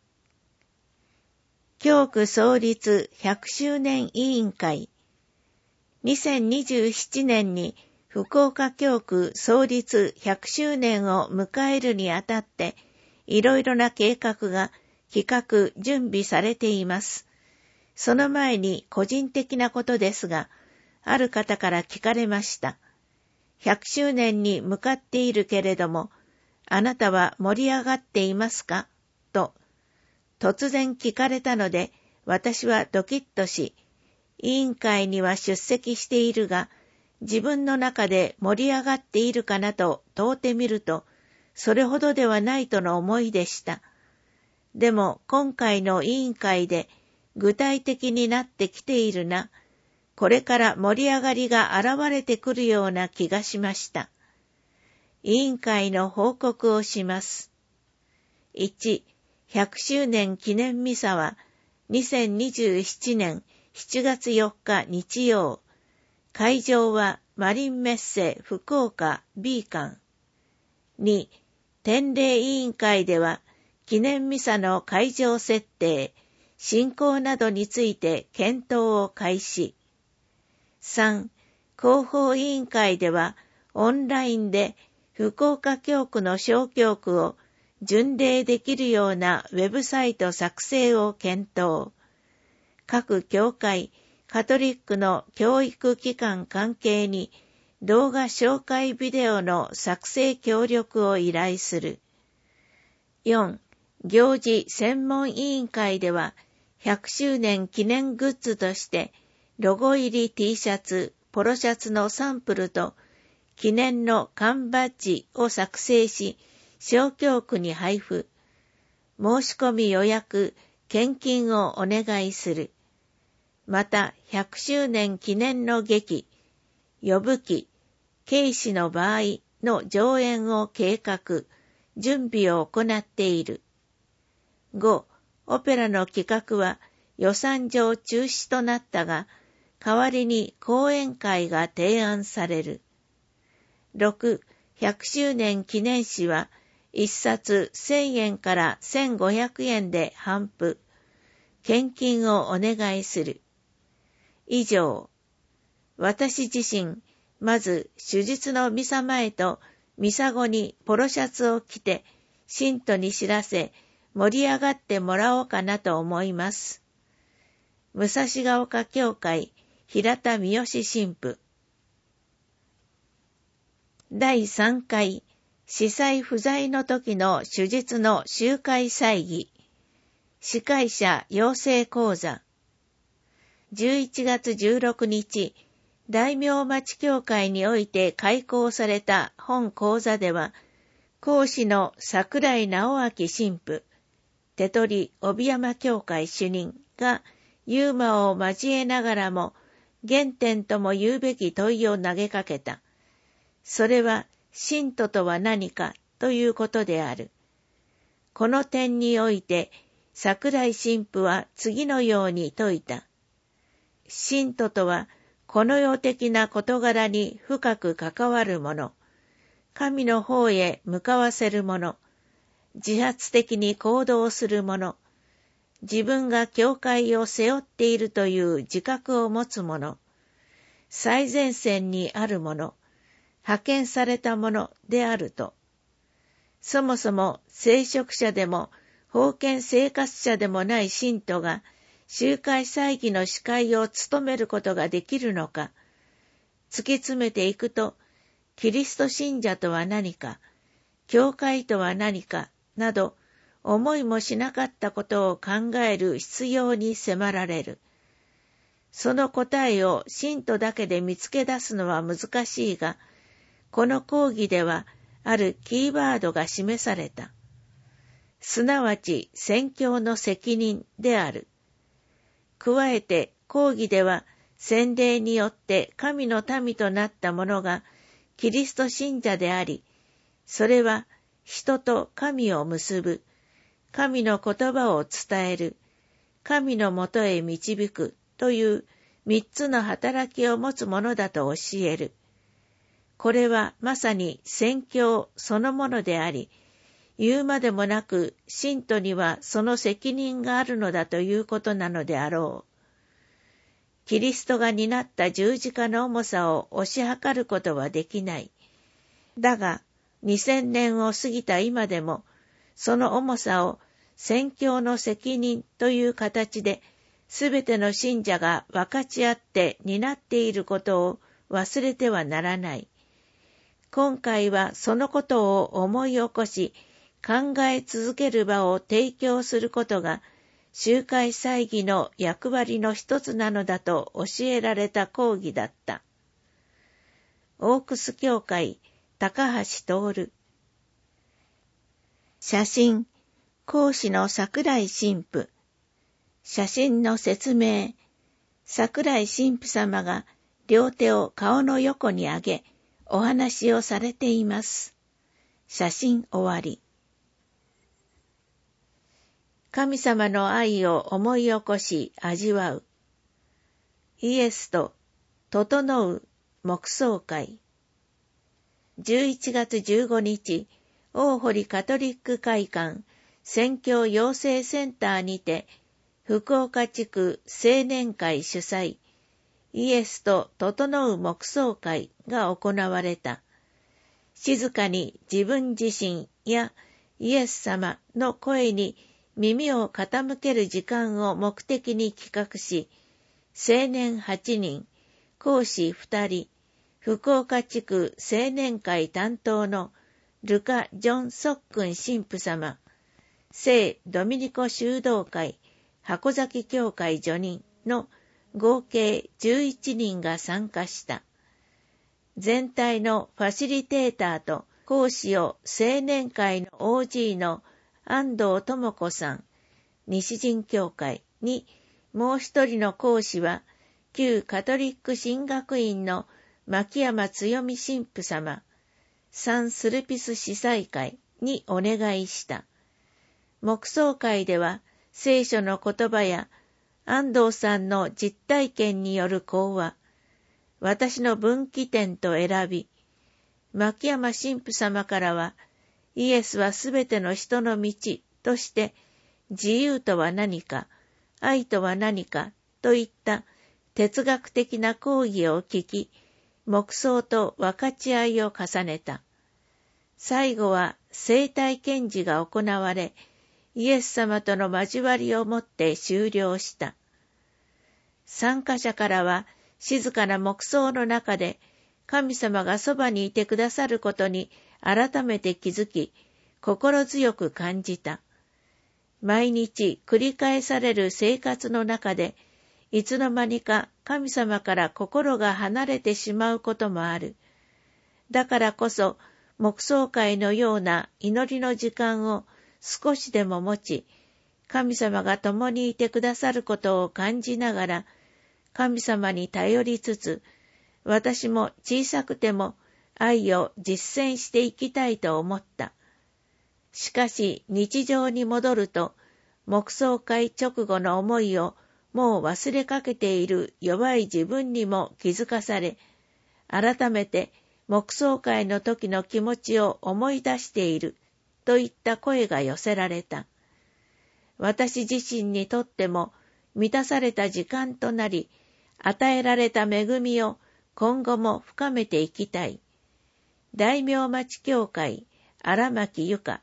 教区創立ひゃくしゅうねん委員会。にせんにじゅうななねんに福岡教区創立ひゃくしゅうねんを迎えるにあたって、いろいろな計画が企画準備されています。その前に個人的なことですが、ある方から聞かれました。ひゃくしゅうねんに向かっているけれども、あなたは盛り上がっていますかと、突然聞かれたので、私はドキッとし、委員会には出席しているが、自分の中で盛り上がっているかなと問うてみると、それほどではないとの思いでした。でも今回の委員会で具体的になってきているな、これから盛り上がりが現れてくるような気がしました。委員会の報告をします。いち、ひゃくしゅうねん記念ミサはにせんにじゅうななねんしちがつよっか日曜。会場はマリンメッセ福岡 B 館。に、典礼委員会では記念ミサの会場設定、進行などについて検討を開始。さん、広報委員会ではオンラインで福岡教区の小教区を巡礼できるようなウェブサイト作成を検討。各教会、カトリックの教育機関関係に動画紹介ビデオの作成協力を依頼する。よん、行事専門委員会ではひゃくしゅうねん記念グッズとしてロゴ入り T シャツ、ポロシャツのサンプルと記念の缶バッジを作成し、小教区に配布。申し込み予約、献金をお願いする。また、ひゃくしゅうねん記念の劇、呼ぶ記、慶始の場合の上演を計画、準備を行っている。ご、オペラの企画は予算上中止となったが、代わりに講演会が提案される。ろく、ひゃくしゅうねん記念誌は一冊せんえんからせんごひゃくえんで頒布。献金をお願いする。以上。私自身、まず手術のミサ前とミサ後にポロシャツを着て、信徒に知らせ、盛り上がってもらおうかなと思います。武蔵ヶ丘教会、平田三好神父。だいさんかい、司祭不在の時の手術の集会祭儀。司会者養成講座。じゅういちがつじゅうろくにち、大名町教会において開講された本講座では、講師の桜井直明神父、手取帯山教会主任がユーモアを交えながらも、原点とも言うべき問いを投げかけた。 それは信徒とは何かということである。この点において、櫻井神父は次のように説いた。信徒とは、この世的な事柄に深く関わるもの、神の方へ向かわせるもの、自発的に行動するもの、自分が教会を背負っているという自覚を持つもの、最前線にあるもの、派遣されたものであると。そもそも聖職者でも封建生活者でもない信徒が集会祭儀の司会を務めることができるのか、突き詰めていくと、キリスト信者とは何か、教会とは何かなど、思いもしなかったことを考える必要に迫られる。その答えを信徒だけで見つけ出すのは難しいが、この講義ではあるキーワードが示された。すなわち宣教の責任である。加えて講義では洗礼によって神の民となった者がキリスト信者であり、それは人と神を結ぶ、神の言葉を伝える、神のもとへ導くという三つの働きを持つものだと教える。これはまさに宣教そのものであり、言うまでもなく信徒にはその責任があるのだということなのであろう。キリストが担った十字架の重さを推し量ることはできない。だが、二千年を過ぎた今でも、その重さを宣教の責任という形で、すべての信者が分かち合って担っていることを忘れてはならない。今回はそのことを思い起こし、考え続ける場を提供することが、集会祭儀の役割の一つなのだと教えられた講義だった。オークス教会、高橋徹。写真、講師の櫻井神父。写真の説明。櫻井神父様が両手を顔の横に上げ、お話をされています。写真終わり。神様の愛を思い起こし味わう。イエスと整う黙想会。じゅういちがつじゅうごにち、大堀カトリック会館宣教養成センターにて、福岡地区青年会主催、イエスと整う黙想会が行われた。静かに自分自身やイエス様の声に耳を傾ける時間を目的に企画し、青年はちにん、講師ふたり、福岡地区青年会担当のルカ・ジョン・ソックン神父様、聖ドミニコ修道会箱崎教会助任の合計じゅういちにんが参加した。全体のファシリテーターと講師を青年会の オージー の安藤智子さん、西陣教会に、もう一人の講師は旧カトリック神学院の牧山強美神父様、サンスルピス司祭会にお願いした。黙想会では聖書の言葉や安藤さんの実体験による講話、私の分岐点と選び、牧山神父様からは、イエスはすべての人の道として、自由とは何か、愛とは何かといった哲学的な講義を聞き、黙想と分かち合いを重ねた。最後は生体検事が行われ、イエス様との交わりをもって終了した。参加者からは静かな黙想の中で神様がそばにいてくださることに改めて気づき、心強く感じた。毎日繰り返される生活の中で、いつの間にか神様から心が離れてしまうこともある。だからこそ、黙想会のような祈りの時間を少しでも持ち、神様が共にいてくださることを感じながら、神様に頼りつつ、私も小さくても愛を実践していきたいと思った。しかし日常に戻ると、黙想会直後の思いをもう忘れかけている弱い自分にも気づかされ、改めて黙想会の時の気持ちを思い出しているといった声が寄せられた。私自身にとっても満たされた時間となり、与えられた恵みを今後も深めていきたい。大名町教会荒牧由香。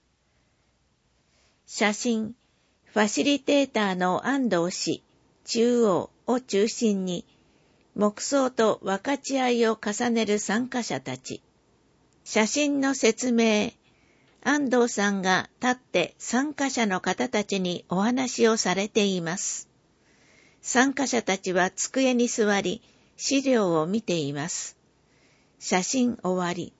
写真、ファシリテーターの安藤氏、中央を中心に、黙想と分かち合いを重ねる参加者たち。写真の説明、安藤さんが立って参加者の方たちにお話をされています。参加者たちは机に座り、資料を見ています。写真終わり。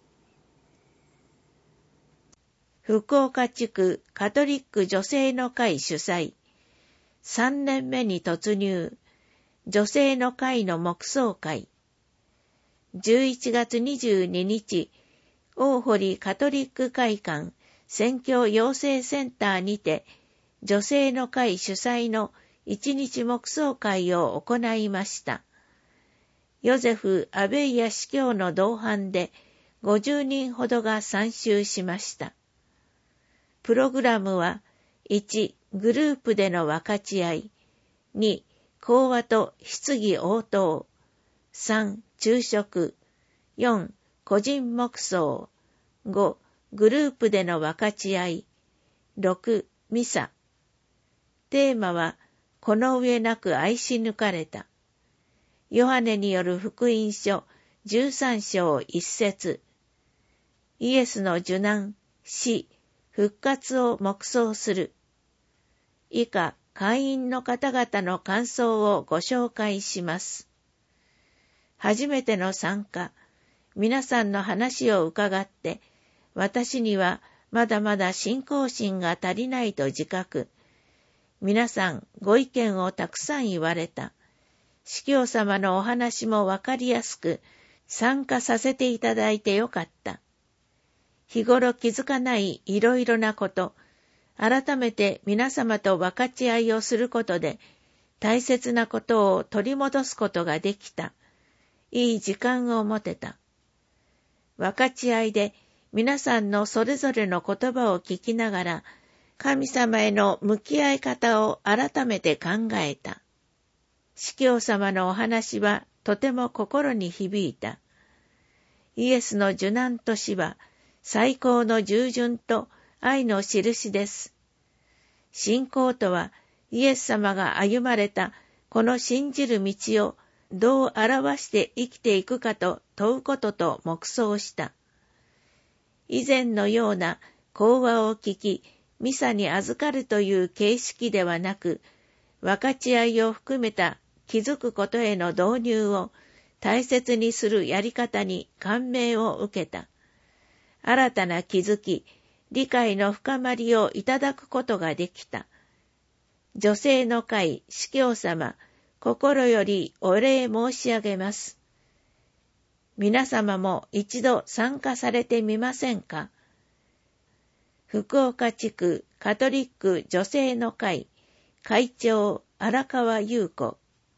福岡地区カトリック女性の会主催、さんねんめに突入、女性の会の黙想会。じゅういちがつにじゅうににち、大堀カトリック会館宣教養成センターにて、女性の会主催の一日黙想会を行いました。ヨゼフ・アベイヤ司教の同伴でごじゅうにんほどが参集しました。プログラムは、いち、グループでの分かち合い、に、講話と質疑応答、さん、昼食、よん、個人黙想、ご、グループでの分かち合い、ろく、ミサ。テーマは、この上なく愛し抜かれた。ヨハネによる福音書じゅうさんしょういっせつ。イエスの受難、死、復活を黙想する。以下、会員の方々の感想をご紹介します。初めての参加、皆さんの話を伺って、私にはまだまだ信仰心が足りないと自覚。皆さんご意見をたくさん言われた。司教様のお話もわかりやすく、参加させていただいてよかった。日頃気づかないいろいろなこと、改めて皆様と分かち合いをすることで、大切なことを取り戻すことができた。いい時間を持てた。分かち合いで皆さんのそれぞれの言葉を聞きながら、神様への向き合い方を改めて考えた。司教様のお話はとても心に響いた。イエスの受難と死は最高の従順と愛の印です。信仰とはイエス様が歩まれたこの信じる道をどう表して生きていくかと問うことと黙想した。以前のような講話を聞き、ミサに預かるという形式ではなく、分かち合いを含めた気づくことへの導入を大切にするやり方に感銘を受けた。新たな気づき、理解の深まりをいただくことができた。女性の会司教様、心よりお礼申し上げます。皆様も一度参加されてみませんか。福岡地区カトリック女性の会会長荒川優子。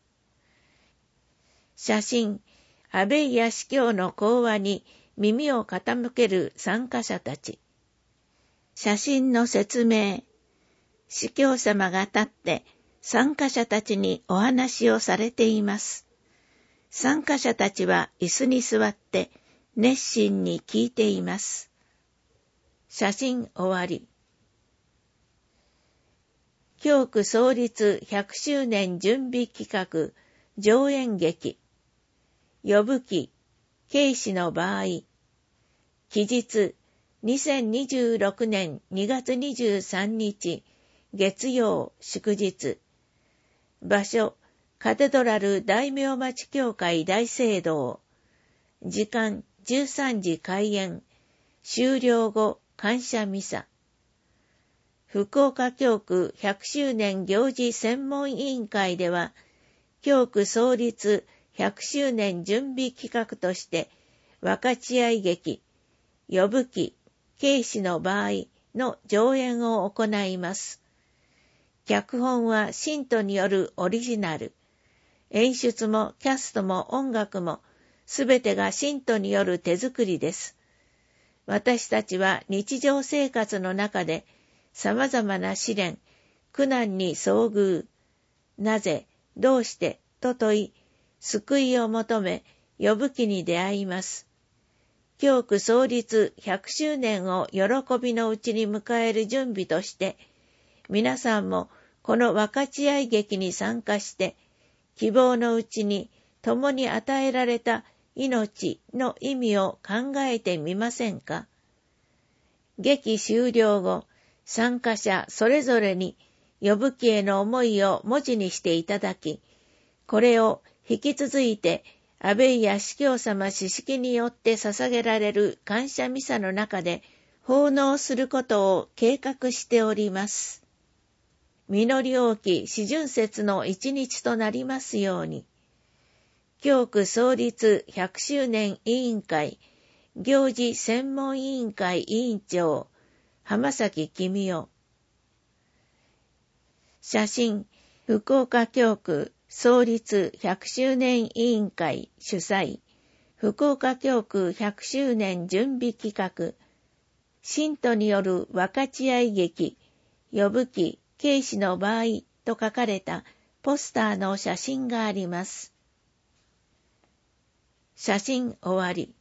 写真、アベイヤ司教の講話に耳を傾ける参加者たち。写真の説明。司教様が立って参加者たちにお話をされています。参加者たちは椅子に座って熱心に聞いています。写真終わり。教区創立ひゃくしゅうねん準備企画上演劇。呼ぶ記、警視の場合。期日、にせんにじゅうろくねんにがつにじゅうさんにち、月曜祝日。場所、カテドラル大名町教会大聖堂。時間、じゅうさんじ開演。終了後、感謝ミサ。福岡教区ひゃくしゅうねん行事専門委員会では、教区創立ひゃくしゅうねん準備企画として、 分かち合い劇、呼ぶ記、軽視の場合の上演を行います。脚本は信徒によるオリジナル。演出もキャストも音楽もすべてが信徒による手作りです。私たちは日常生活の中で様々な試練、苦難に遭遇。なぜ、どうして、と問い、救いを求め、呼ぶ記に出会います。教区創立ひゃくしゅうねんを喜びのうちに迎える準備として、皆さんもこの分かち合い劇に参加して、希望のうちに共に与えられた命の意味を考えてみませんか。劇終了後、参加者それぞれに呼ぶ記への思いを文字にしていただき、これを引き続いて安倍や司教様四式によって捧げられる感謝ミサの中で奉納することを計画しております。実り多き四旬節の一日となりますように。教区創立ひゃくしゅうねん委員会行事専門委員会委員長浜崎公夫。写真、福岡教区創立ひゃくしゅうねん委員会主催、福岡教区ひゃくしゅうねん準備企画、信徒による分かち合い劇、呼ぶ記、軽視の場合と書かれたポスターの写真があります。写真終わり。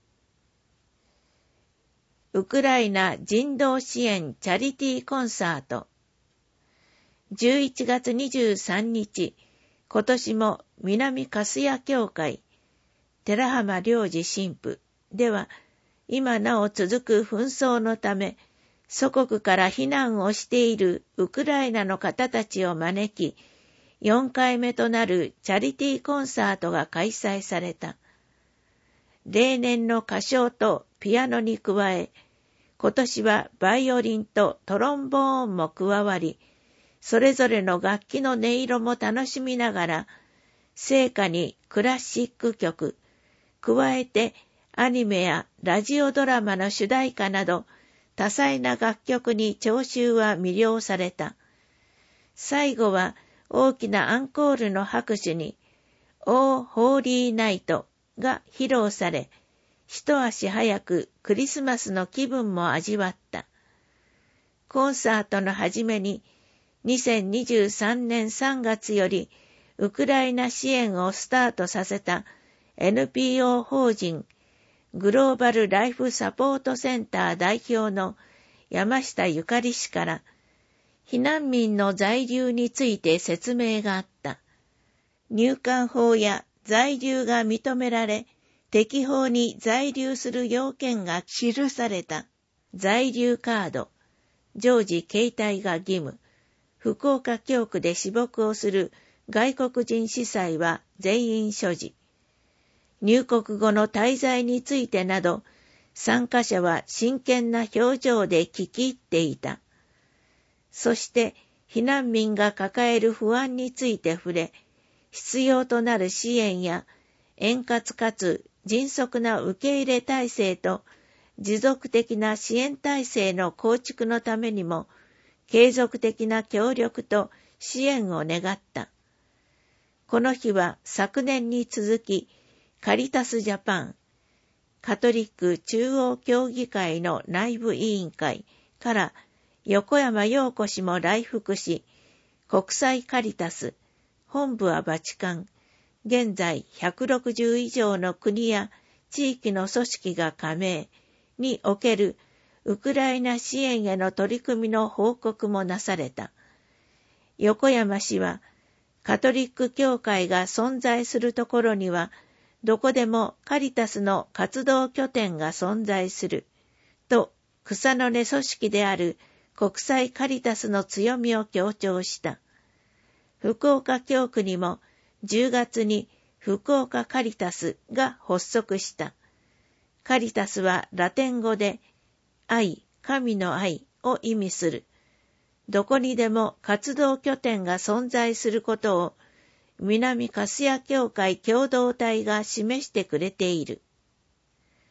ウクライナ人道支援チャリティーコンサート。じゅういちがつにじゅうさんにち、今年も南粕谷教会、寺浜良二神父では、今なお続く紛争のため、祖国から避難をしているウクライナの方たちを招き、よんかいめとなるチャリティーコンサートが開催された。例年の歌唱とピアノに加え、今年はバイオリンとトロンボーンも加わり、それぞれの楽器の音色も楽しみながら、聖歌にクラシック曲、加えてアニメやラジオドラマの主題歌など、多彩な楽曲に聴衆は魅了された。最後は大きなアンコールの拍手に、オー・ホーリー・ナイトが披露され、一足早くクリスマスの気分も味わった。コンサートの初めに、にせんにじゅうさんねんさんがつよりウクライナ支援をスタートさせた エヌピーオー 法人グローバルライフサポートセンター代表の山下ゆかり氏から避難民の在留について説明があった。入管法や在留が認められ、適法に在留する要件が記された在留カード、常時携帯が義務、福岡教区で私牧をする外国人司祭は全員所持。入国後の滞在についてなど、参加者は真剣な表情で聞き入っていた。そして避難民が抱える不安について触れ、必要となる支援や円滑かつ迅速な受け入れ体制と持続的な支援体制の構築のためにも、継続的な協力と支援を願った。この日は昨年に続き、カリタスジャパン、カトリック中央協議会の内部委員会から横山陽子氏も来福し、国際カリタス、本部はバチカン、現在ひゃくろくじゅう以上の国や地域の組織が加盟におけるウクライナ支援への取り組みの報告もなされた。横山氏は、カトリック教会が存在するところには、どこでもカリタスの活動拠点が存在する、と草の根組織である国際カリタスの強みを強調した。福岡教区にもじゅうがつに福岡カリタスが発足した。カリタスはラテン語で、愛、神の愛を意味する。どこにでも活動拠点が存在することを南粕谷教会共同体が示してくれている。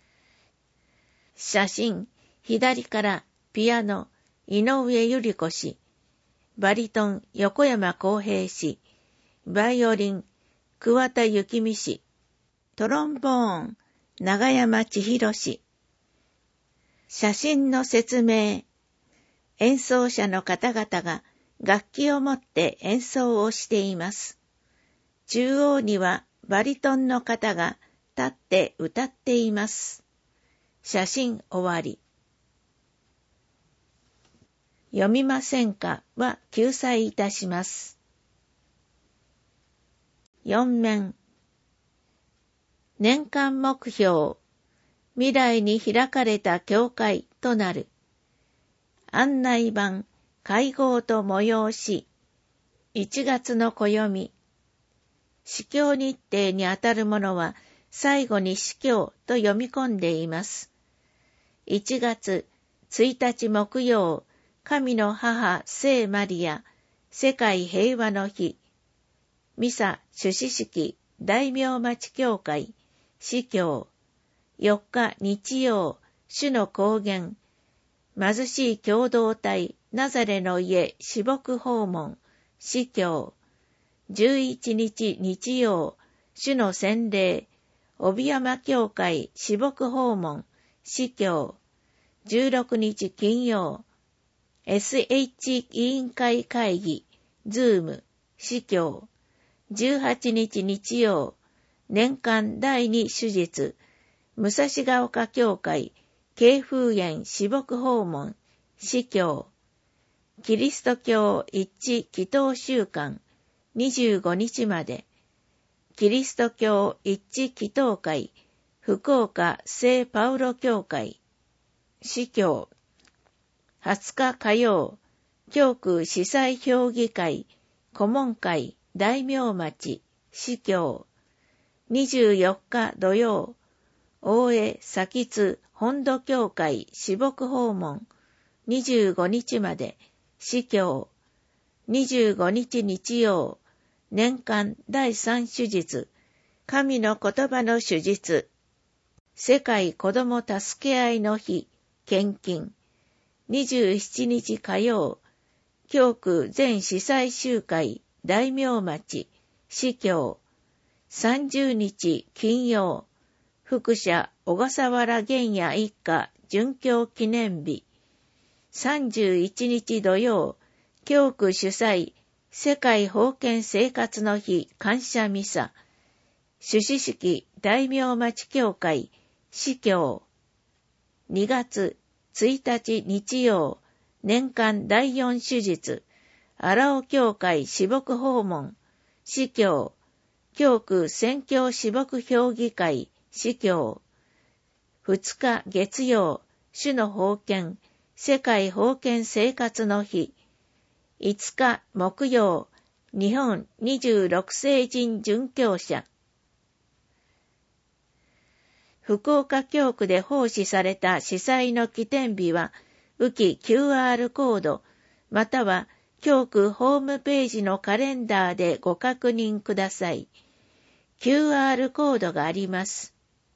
写真、左からピアノ、井上百合子氏。バリトン、横山康平氏。バイオリン、桑田幸美氏。トロンボーン、長山千尋氏。写真の説明。演奏者の方々が楽器を持って演奏をしています。中央にはバリトンの方が立って歌っています。写真終わり。読みませんかは救済いたします。よん面。年間目標。未来に開かれた教会となる。案内板、会合と催し。いちがつの暦。司教日程にあたるものは最後に司教と読み込んでいます。いちがつついたち木曜、神の母聖マリア、世界平和の日。ミサ、主司式、大名町教会、司教。よっか日曜、主の高原。貧しい共同体、ナザレの家、私牧訪問、司教。じゅういちにち日曜、主の洗礼、帯山教会、私牧訪問、司教。じゅうろくにち金曜、エスエイチ 委員会会議、ズーム、司教。じゅうはちにち日曜、年間第二手術、武蔵ヶ丘教会、慶風園私牧訪問、司教。キリスト教一致祈祷週間、にじゅうごにちまで。キリスト教一致祈祷会、福岡聖パウロ教会、司教。はつか火曜、教区司祭評議会、顧問会、大名町、司教。にじゅうよっか土曜、大江崎津本土教会私牧訪問、にじゅうごにちまで、司教。にじゅうごにち日曜、年間第三手術、神の言葉の手術、世界子ども助け合いの日、献金。にじゅうしちにち火曜、教区全司祭集会、大名町、司教。さんじゅうにち金曜、福社小笠原玄也一家殉教記念日。さんじゅういちにち土曜、教区主催、世界封建生活の日感謝ミサ。主司式大名町教会、司教。にがつついたち日曜、年間第四手術、荒尾教会私牧訪問、司教。教区宣教私牧評議会、司教。ふつか月曜、主の封建、世界封建生活の日。いつか木曜、日本にじゅうろくせい人殉教者。福岡教区で奉仕された司祭の起点日は、浮き キューアール コード、または教区ホームページのカレンダーでご確認ください。キューアール コードがあります。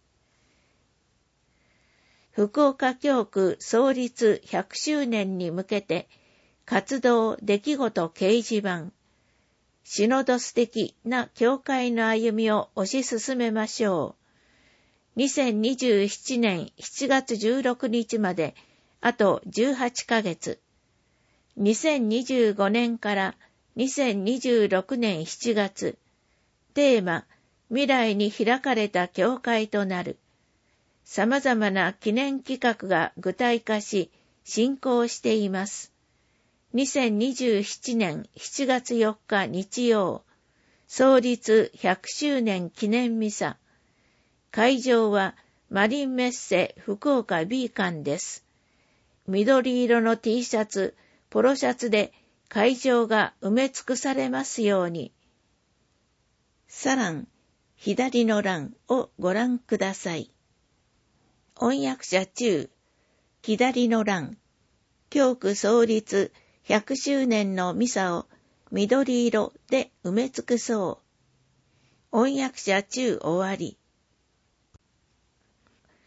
福岡教区創立ひゃくしゅうねんに向けて、活動出来事掲示板。シノドス的な教会の歩みを推し進めましょう。にせんにじゅうななねんしちがつじゅうろくにちまで、あとじゅうはちかげつ。にせんにじゅうごねんからにせんにじゅうろくねんしちがつ。テーマ、未来に開かれた教会となる。様々な記念企画が具体化し、進行しています。にせんにじゅうななねんしちがつよっか日曜、創立ひゃくしゅうねん記念ミサ。会場はマリンメッセ福岡 B 館です。緑色の T シャツ、ポロシャツで会場が埋め尽くされますように。さらん、左の欄をご覧ください。翻訳者中、左の欄、教区創立ひゃくしゅうねんのミサを緑色で埋め尽くそう。翻訳者中終わり。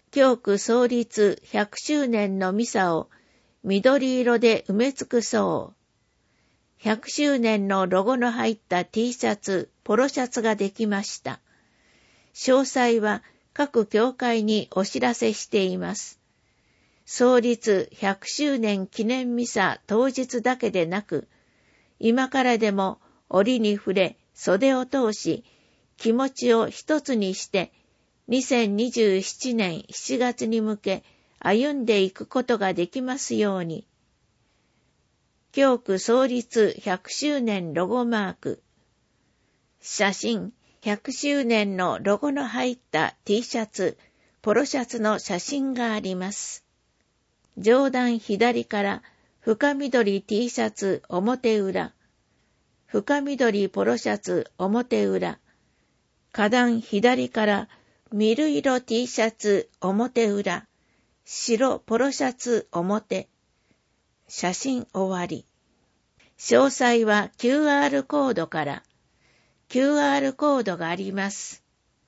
教区創立ひゃくしゅうねんのミサを緑色で埋め尽くそう。ひゃくしゅうねんのロゴの入った T シャツ、ポロシャツができました。詳細は各教会にお知らせしています。創立ひゃくしゅうねん記念ミサ当日だけでなく、今からでも折に触れ袖を通し、気持ちを一つにして、にせんにじゅうななねんしちがつに向け歩んでいくことができますように。教区創立ひゃくしゅうねんロゴマーク。写真、ひゃくしゅうねんのロゴの入った T シャツ、ポロシャツの写真があります。上段左から深緑 T シャツ表裏、深緑ポロシャツ表裏、下段左から緑色 T シャツ表裏、白ポロシャツ表、写真終わり。詳細は キューアール コードから、キューアール コードがあります。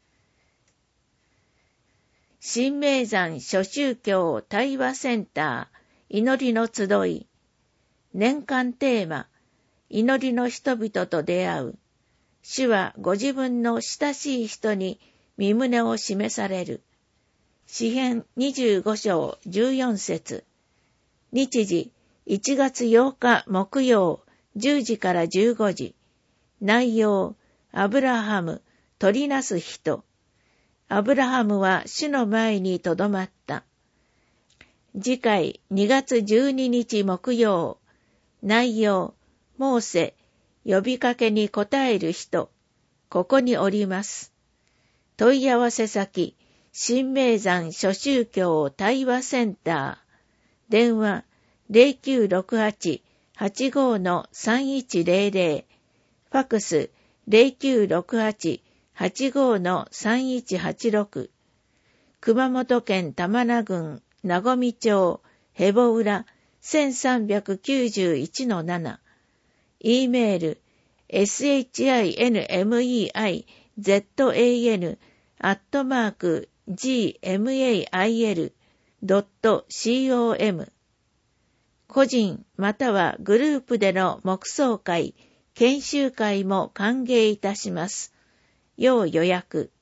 新名山諸宗教対話センター祈りの集い。年間テーマ、祈りの人々と出会う。主はご自分の親しい人に身旨を示される。詩編にじゅうごしょうじゅうよんせつ。日時いちがつようか木曜じゅうじからじゅうごじ。内容、アブラハム、取りなす人。アブラハムは主の前にとどまった。次回にがつじゅうににち木曜。内容、モーセ、呼びかけに答える人。ここにおります。問い合わせ先、新名山諸宗教対話センター。電話 ゼロきゅうろくはち はちご さんいちゼロゼロ。ファクス ゼロきゅうろくはち はちご さんいちはちろく。熊本県玉名郡名古町へぼ浦せんさんびゃくきゅうじゅういちのなな。E メール シンメイザン アットマーク ジーエムエーアイエル ドット コム。個人またはグループでの黙想会、研修会も歓迎いたします。要予約。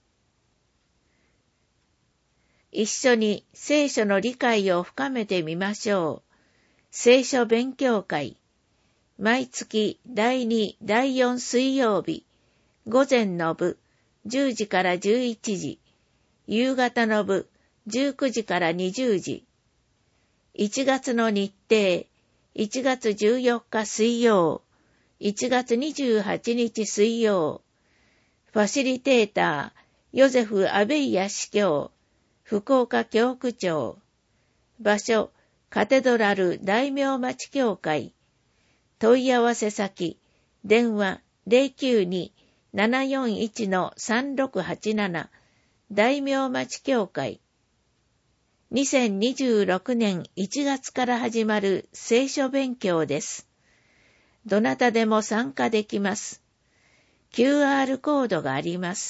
一緒に聖書の理解を深めてみましょう。聖書勉強会。毎月だいに、だいよん水曜日、午前の部じゅうじからじゅういちじ、夕方の部じゅうくじからにじゅうじ。いちがつの日程、いちがつじゅうよっか水曜、いちがつにじゅうはちにち水曜。ファシリテーター、ヨゼフ・アベイヤ司教、福岡教区長。場所、カテドラル大名町教会。問い合わせ先、電話 ゼロきゅうに ななよんいち さんろくはちなな。大名町教会。にせんにじゅうろくねんいちがつから始まる聖書勉強です。どなたでも参加できます。キューアール コードがあります。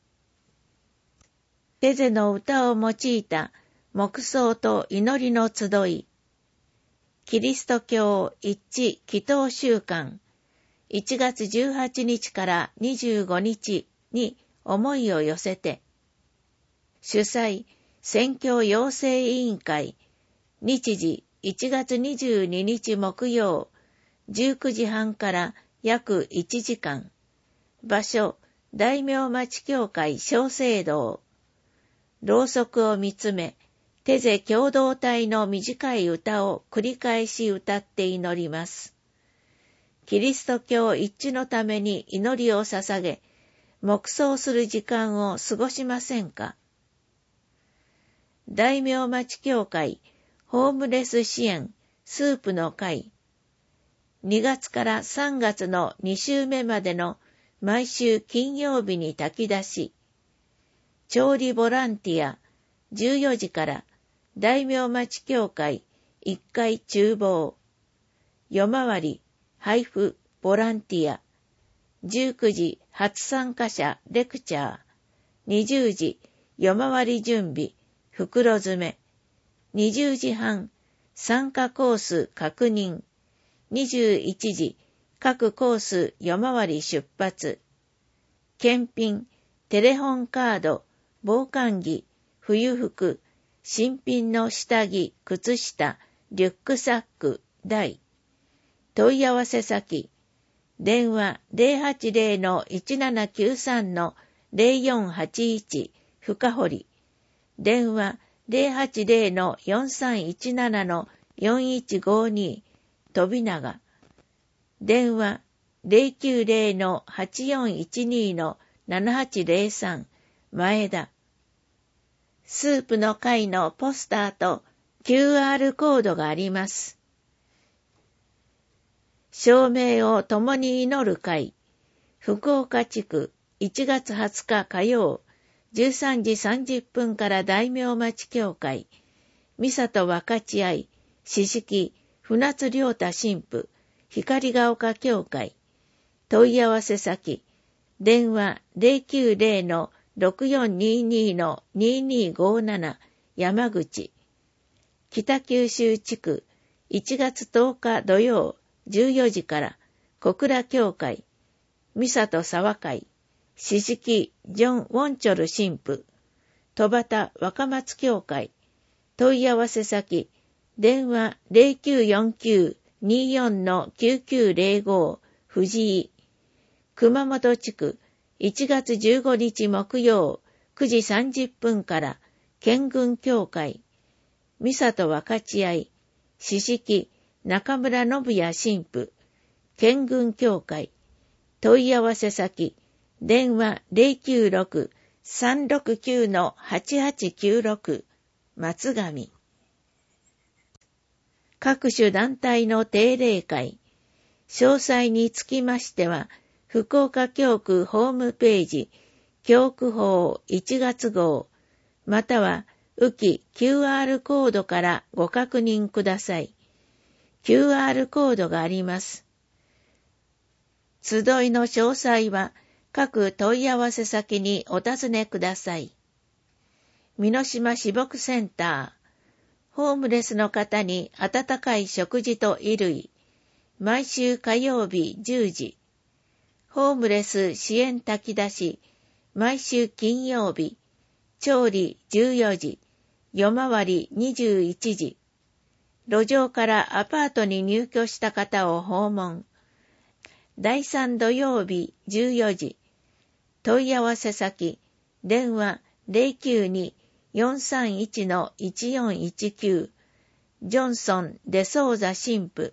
テゼの歌を用いた黙想と祈りの集い。キリスト教一致祈祷週間いちがつじゅうはちにちからにじゅうごにちに思いを寄せて。主催、宣教養成委員会。日時いちがつにじゅうににち木曜じゅうくじはんから約いちじかん。場所、大名町教会小聖堂。ろうそくを見つめ、テゼ共同体の短い歌を繰り返し歌って祈ります。キリスト教一致のために祈りを捧げ、黙想する時間を過ごしませんか。大名町教会ホームレス支援スープの会。にがつからさんがつのにしゅうめまでの毎週金曜日に炊き出し。調理ボランティアじゅうよじから大名町教会いっかい厨房。夜回り配布ボランティア。じゅうくじ初参加者レクチャー。にじゅうじ夜回り準備袋詰め。にじゅうじはん、参加コース確認。にじゅういちじ、各コース夜回り出発。検品、テレホンカード、防寒着、冬服、新品の下着、靴下、リュックサック、台。問い合わせ先、電話 ゼロはちゼロのいちななきゅうさんのゼロよんはちいち、深堀。電話ゼロはちゼロのよんさんいちななのよんいちごに、飛長。電話ゼロきゅうゼロのはちよんいちにのななはちゼロさん、前田。スープの会のポスターと キューアール コードがあります。照明を共に祈る会、福岡地区いちがつはつか火曜、じゅうさんじさんじゅっぷんから大名町教会、ミサと分かち合い、四式、船津良太神父、光が丘教会、問い合わせ先、電話ゼロきゅうゼロのろくよんににのににごなな、山口、北九州地区いちがつとおか土曜、じゅうよじから小倉教会、ミサと沢会、四式ジョン・ウォンチョル神父、戸端若松教会、問い合わせ先、電話ゼロきゅうよんきゅうによんのきゅうきゅうゼロご、藤井、熊本地区いちがつじゅうごにち木曜くじさんじゅっぷんから県軍教会、ミサと分かち合い、四式中村信也神父、県軍教会、問い合わせ先、電話ゼロきゅうろく さんろくきゅうのはちはちきゅうろく、松上。各種団体の定例会、詳細につきましては、福岡教区ホームページ、教区法いちがつ号、または、浮き キューアール コードからご確認ください。キューアール コードがあります。集いの詳細は各問い合わせ先にお尋ねください。美濃島私牧センター、ホームレスの方に温かい食事と衣類、毎週火曜日じゅうじ、ホームレス支援炊き出し、毎週金曜日、調理じゅうよじ、夜回りにじゅういちじ、路上からアパートに入居した方を訪問。だいさん土曜日じゅうよじ。問い合わせ先、電話ゼロきゅうに よんさんいちのいちよんいちきゅう、ジョンソン・デソーザ神父。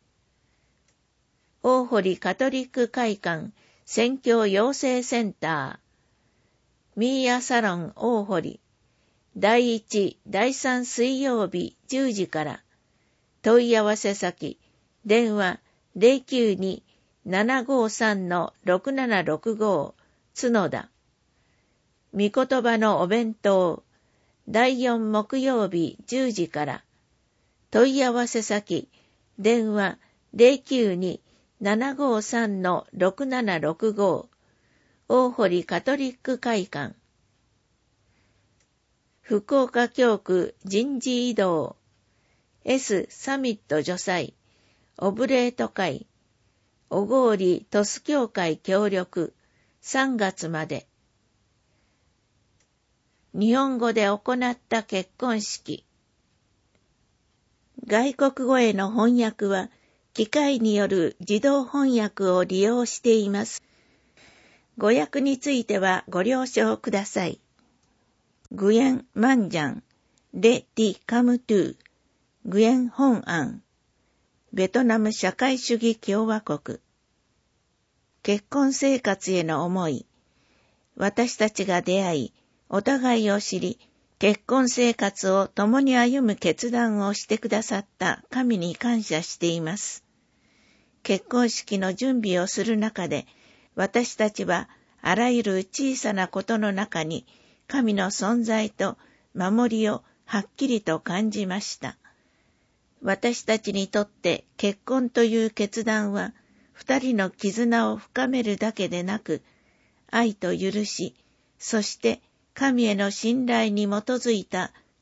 大堀カトリック会館宣教養成センター、ミーヤサロン大堀。だいいち、だいさん水曜日じゅうじから。問い合わせ先、電話ゼロきゅうに ななごさんのろくななろくご、角田。御言葉のお弁当、だいよん木曜日じゅうじから。問い合わせ先、電話ゼロきゅうに ななごさんのろくななろくご、大堀カトリック会館。福岡教区人事異動、S サミット助祭、オブレート会、小郡鳥栖教会協力、さんがつまで。日本語で行った結婚式。外国語への翻訳は、機械による自動翻訳を利用しています。語訳についてはご了承ください。グエン・マンジャン、レ・ティ・カムトゥ、グエン・ホンアン、ベトナム社会主義共和国。結婚生活への思い。私たちが出会い、お互いを知り、結婚生活を共に歩む決断をしてくださった神に感謝しています。結婚式の準備をする中で、私たちはあらゆる小さなことの中に、神の存在と守りをはっきりと感じました。私たちにとって結婚という決断は、二人の絆を深めるだけでなく、愛と許し、そして神への信頼に基づいた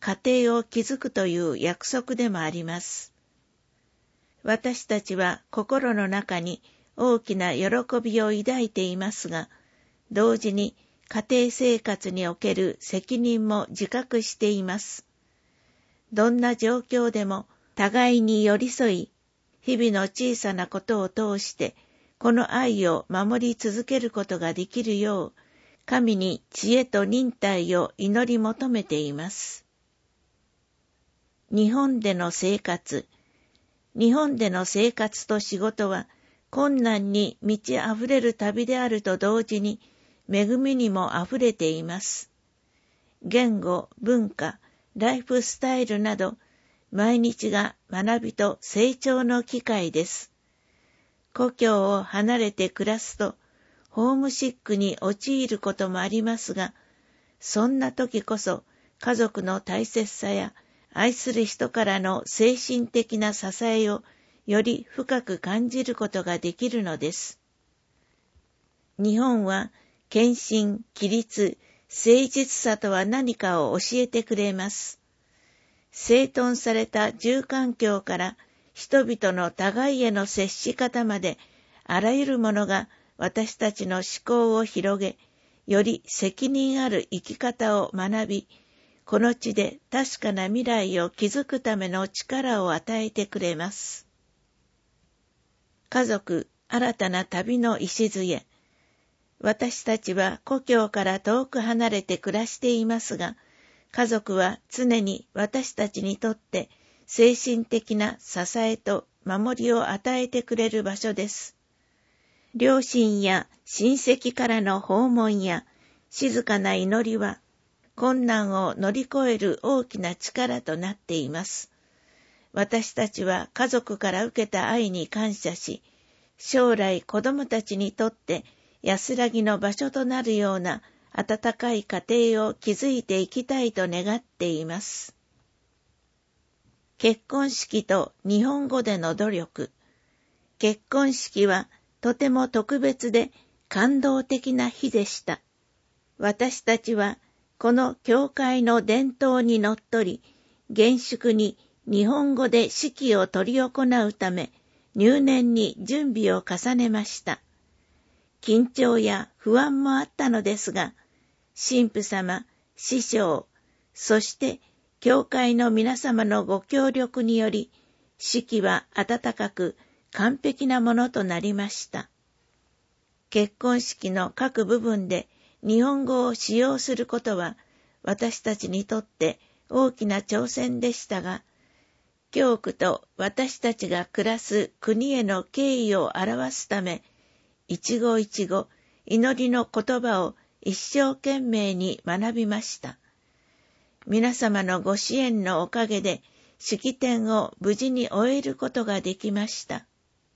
家庭を築くという約束でもあります。私たちは心の中に大きな喜びを抱いていますが、同時に家庭生活における責任も自覚しています。どんな状況でも互いに寄り添い、日々の小さなことを通してこの愛を守り続けることができるよう、神に知恵と忍耐を祈り求めています。日本での生活。日本での生活と仕事は困難に満ち溢れる旅であると同時に恵みにも溢れています。言語、文化、ライフスタイルなど毎日が学びと成長の機会です。故郷を離れて暮らすとホームシックに陥ることもありますが、そんな時こそ家族の大切さや愛する人からの精神的な支えをより深く感じることができるのです。日本は献身、規律、誠実さとは何かを教えてくれます。整頓された住環境から人々の互いへの接し方まで、あらゆるものが私たちの思考を広げ、より責任ある生き方を学び、この地で確かな未来を築くための力を与えてくれます。家族、新たな旅の礎。私たちは故郷から遠く離れて暮らしていますが、家族は常に私たちにとって精神的な支えと守りを与えてくれる場所です。両親や親戚からの訪問や静かな祈りは、困難を乗り越える大きな力となっています。私たちは家族から受けた愛に感謝し、将来子供たちにとって安らぎの場所となるような温かい家庭を築いていきたいと願っています。結婚式と日本語での努力。結婚式はとても特別で感動的な日でした。私たちはこの教会の伝統にのっとり、厳粛に日本語で式を執り行うため、入念に準備を重ねました。緊張や不安もあったのですが、神父様、師匠、そして教会の皆様のご協力により、式は温かく完璧なものとなりました。結婚式の各部分で日本語を使用することは私たちにとって大きな挑戦でしたが、教区と私たちが暮らす国への敬意を表すため、一語一語祈りの言葉を一生懸命に学びました。皆様のご支援のおかげで式典を無事に終えることができました。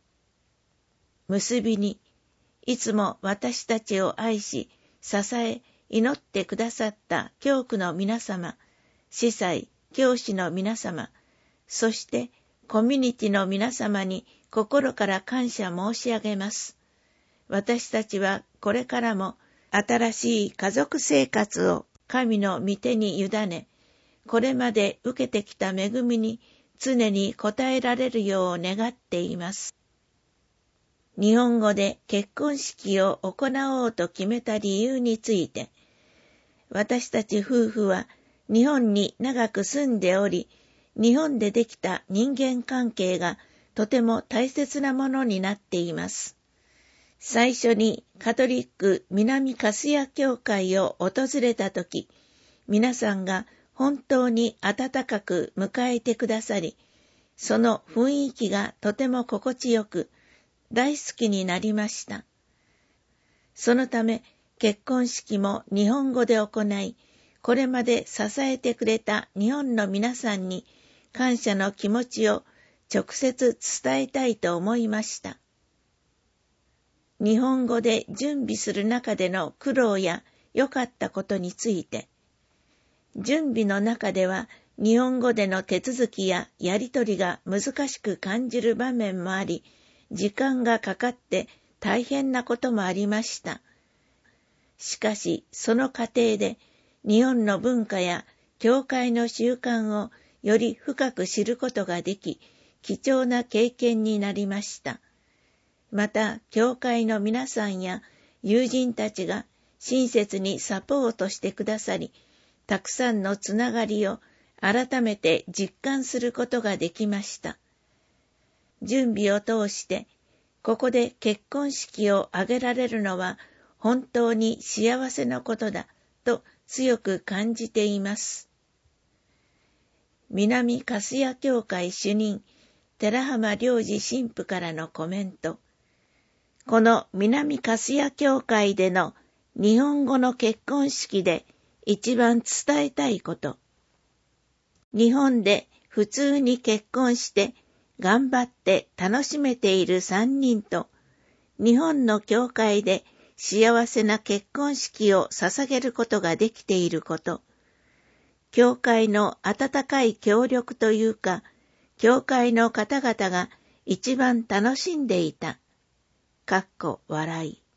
結びに、いつも私たちを愛し、支え、祈ってくださった教区の皆様、司祭、教師の皆様、そしてコミュニティの皆様に心から感謝申し上げます。私たちはこれからも新しい家族生活を神の御手に委ね、これまで受けてきた恵みに常に応えられるよう願っています。日本語で結婚式を行おうと決めた理由について、私たち夫婦は日本に長く住んでおり、日本でできた人間関係がとても大切なものになっています。最初にカトリック南粕谷教会を訪れたとき、皆さんが本当に温かく迎えてくださり、その雰囲気がとても心地よく、大好きになりました。そのため結婚式も日本語で行い、これまで支えてくれた日本の皆さんに感謝の気持ちを直接伝えたいと思いました。日本語で準備する中での苦労や良かったことについて、準備の中では日本語での手続きややりとりが難しく感じる場面もあり、時間がかかって大変なこともありました。しかしその過程で日本の文化や教会の習慣をより深く知ることができ、貴重な経験になりました。また、教会の皆さんや友人たちが親切にサポートしてくださり、たくさんのつながりを改めて実感することができました。準備を通して、ここで結婚式を挙げられるのは本当に幸せなことだと強く感じています。南粕谷教会主任、寺浜良二神父からのコメント。この南粕谷教会での日本語の結婚式で一番伝えたいこと。日本で普通に結婚して頑張って楽しめている三人と、日本の教会で幸せな結婚式を捧げることができていること。教会の温かい協力というか、教会の方々が一番楽しんでいた。かっこ笑い。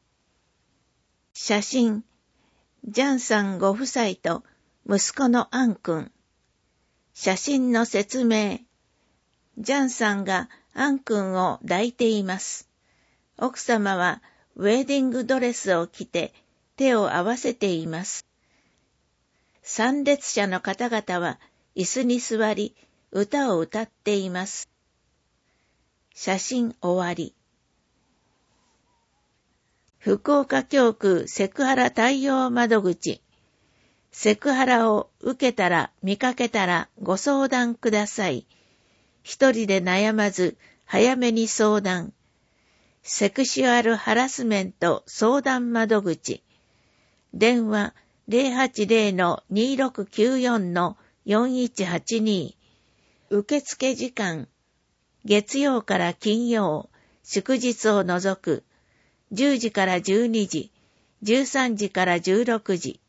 写真、ジャンさんご夫妻と息子のアン君。写真の説明。ジャンさんがアン君を抱いています。奥様はウェディングドレスを着て手を合わせています。参列者の方々は椅子に座り、歌を歌っています。写真終わり。福岡教区セクハラ対応窓口。セクハラを受けたら見かけたらご相談ください。一人で悩まず早めに相談。セクシュアルハラスメント相談窓口。電話 ゼロはちゼロ の にーろくきゅうよん の よんいちはちに。受付時間。月曜から金曜、祝日を除く。じゅうじからじゅうにじ、じゅうさんじからじゅうろくじ。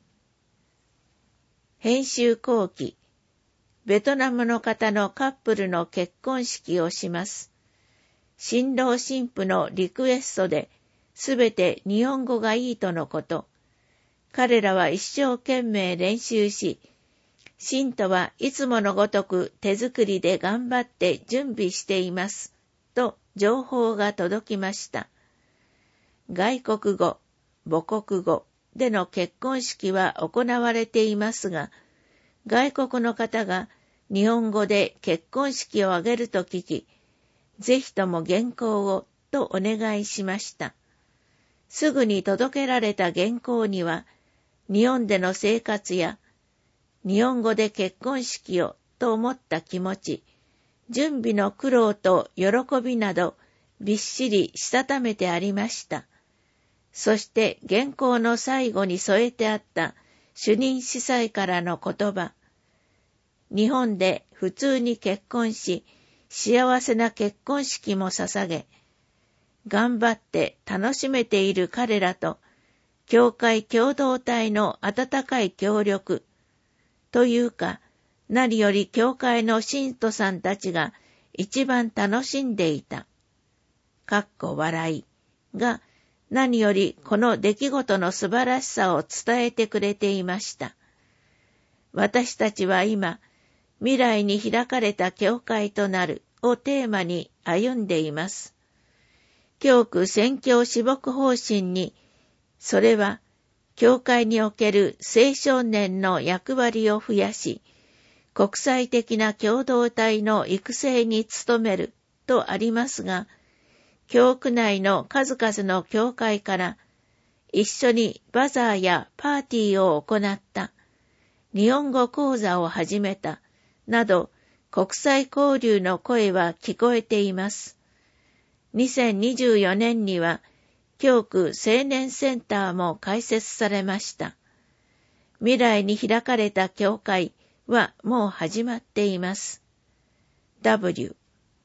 編集後期。ベトナムの方のカップルの結婚式をします。新郎新婦のリクエストで、すべて日本語がいいとのこと。彼らは一生懸命練習し、信徒はいつものごとく手作りで頑張って準備しています。と情報が届きました。外国語、母国語での結婚式は行われていますが、外国の方が日本語で結婚式を挙げると聞き、ぜひとも原稿をとお願いしました。すぐに届けられた原稿には、日本での生活や日本語で結婚式をと思った気持ち、準備の苦労と喜びなどびっしりしたためてありました。そして原稿の最後に添えてあった主任司祭からの言葉。日本で普通に結婚し、幸せな結婚式も捧げ、頑張って楽しめている彼らと、教会共同体の温かい協力、というか、何より教会の信徒さんたちが一番楽しんでいた。かっこ笑いが、何よりこの出来事の素晴らしさを伝えてくれていました。私たちは今、未来に開かれた教会となるをテーマに歩んでいます。教区宣教師牧方針に、それは、教会における青少年の役割を増やし、国際的な共同体の育成に努めるとありますが、教区内の数々の教会から一緒にバザーやパーティーを行った、日本語講座を始めた、など国際交流の声は聞こえています。にせんにじゅうよねんには教区青年センターも開設されました。未来に開かれた教会はもう始まっています。ダブリュー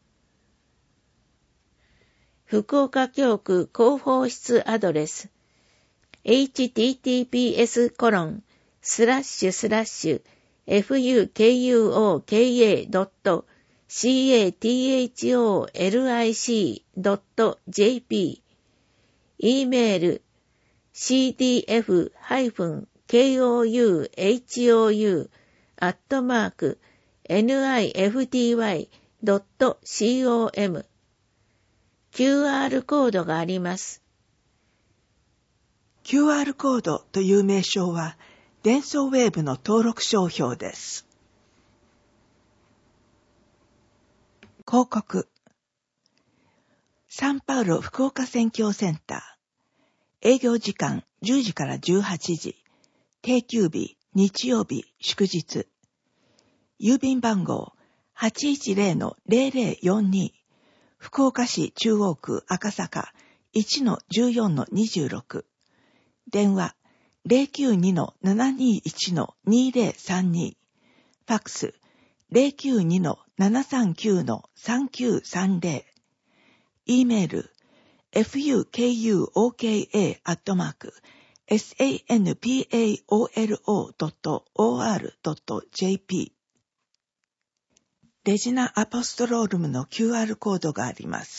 福岡教区広報室アドレス エイチティーティーピーエスコロンスラッシュスラッシュエフユーケーユーオーケーエードットシーエーティーエイチオーエルアイシードットジェーピー E メール シーディーエフ ケ kouhou アットマーク ニフティーワイ ドット コム キューアール コードがあります。 キューアール コードという名称は、デンソーウェーブの登録商標です。広告。サンパウロ福岡宣教センター。営業時間じゅうじからじゅうはちじ。定休日、日曜日、祝日。郵便番号 はちいちゼロ ゼロゼロよんに。福岡市中央区赤坂 いちのじゅうよんのにじゅうろく。電話 ゼロきゅうに ななにいち にゼロさんに。ファックス ゼロきゅうに ななさんきゅう さんきゅうさんゼロ。E メール エフユーケーユーオーケーエー アットマーク サンパウロ ドット オーアール ドット ジェーピー。レジナアポストロールムの キューアール コードがあります。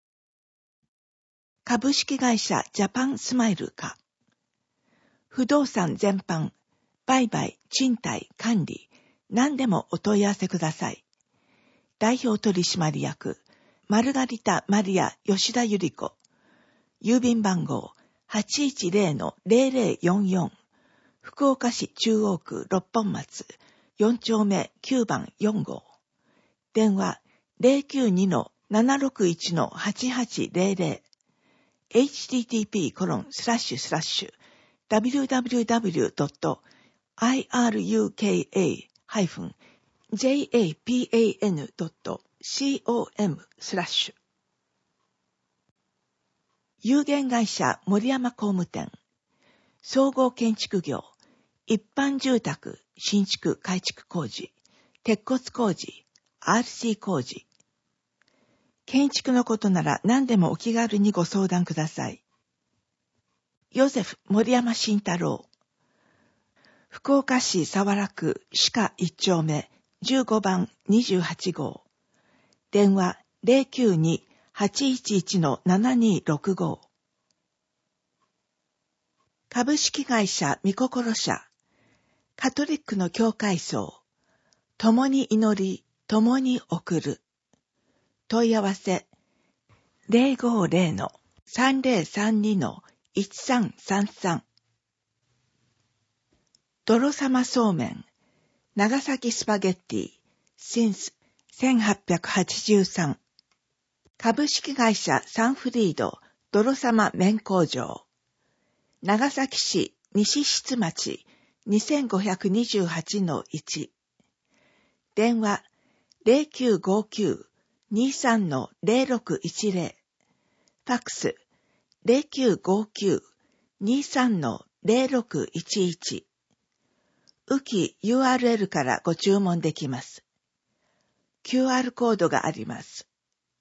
株式会社ジャパンスマイルか。不動産全般、売買、賃貸、管理、何でもお問い合わせください。代表取締役、マルガリタ・マリア・吉田ゆり子。郵便番号 はちいちゼロ ゼロゼロよんよん。福岡市中央区六本松よん丁目きゅうばんよん号。電話 ゼロきゅうに ななろくいち はちはちゼロゼロ。エイチティーティーピーコロンスラッシュスラッシュダブリューダブリューダブリュードットアイアールユーケーエーハイフンジェイエーピーエーエヌドットコム スラッシュ有限会社森山工務店総合建築業一般住宅新築改築工事鉄骨工事 アールシー 工事建築のことなら何でもお気軽にご相談ください。ヨゼフ森山慎太郎福岡市早良区歯科一丁目じゅうごばんにじゅうはち号。電話 ゼロきゅうに はちいちいち ななにろくご。株式会社みこころ社カトリックの教会層共に祈り共に送る問い合わせ ゼロごゼロ のさんゼロさんに のいちさんさんさん。泥様そうめん長崎スパゲッティ since せんはっぴゃくはちじゅうさん。株式会社サンフリード泥様麺工場長崎市西出町 にせんごひゃくにじゅうはちのいち。電話 ゼロきゅうごきゅう にさん ゼロろくいちゼロ。ファックス ゼロきゅうごきゅう にさん ゼロろくいちいち。ウキ ユーアールエル からご注文できます。キューアール コードがあります。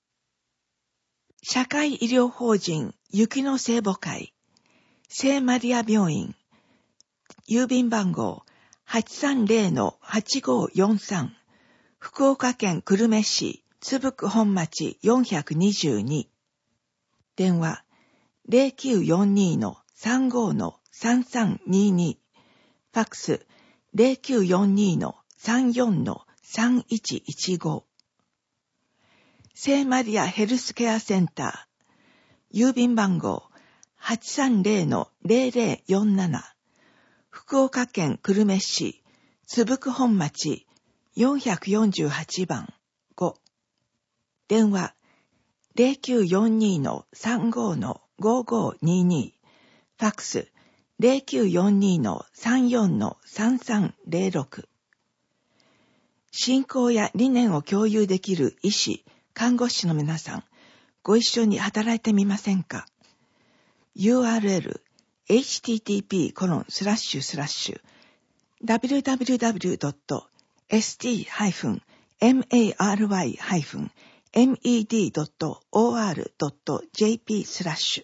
社会医療法人雪の聖母会聖マリア病院郵便番号 はちさんゼロ のはちごよんさん 福岡県久留米市津福本町よんひゃくにじゅうに。電話 ゼロきゅうよんに のさんごのさんさんにに。ファックス ゼロきゅうよんに のさんよんのさんいちいちご。聖マリアヘルスケアセンター郵便番号 はちさんゼロ のゼロゼロよんなな。福岡県久留米市津福本町よんひゃくよんじゅうはちばんご。電話 ゼロきゅうよんに のさんごのごごにに。ファックス ゼロきゅうよんに のさんよんのさんさんゼロろく。信仰や理念を共有できる医師、看護師の皆さん、ご一緒に働いてみませんか？ ユーアールエル エイチティーティーピーコロンスラッシュスラッシュダブリューダブリューダブリュードットエスティーハイフンマルイハイフンメディードットオーアールドットジェーピー スラッシュ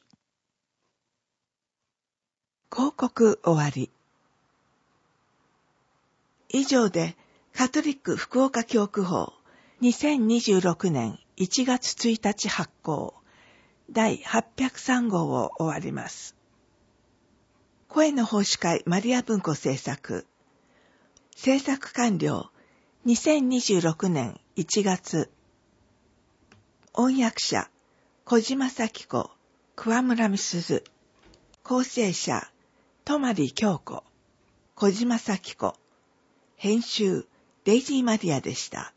広告終わり。以上でカトリック福岡教区法にせんにじゅうろくねんいちがつついたち発行第はっぴゃくさん号を終わります。 声の奉仕会マリア文庫制作。制作完了にせんにじゅうろくねんいちがつ。音訳者小島咲子、桑村美鈴。構成者泊京子、小島咲子。編集デイジーマリアでした。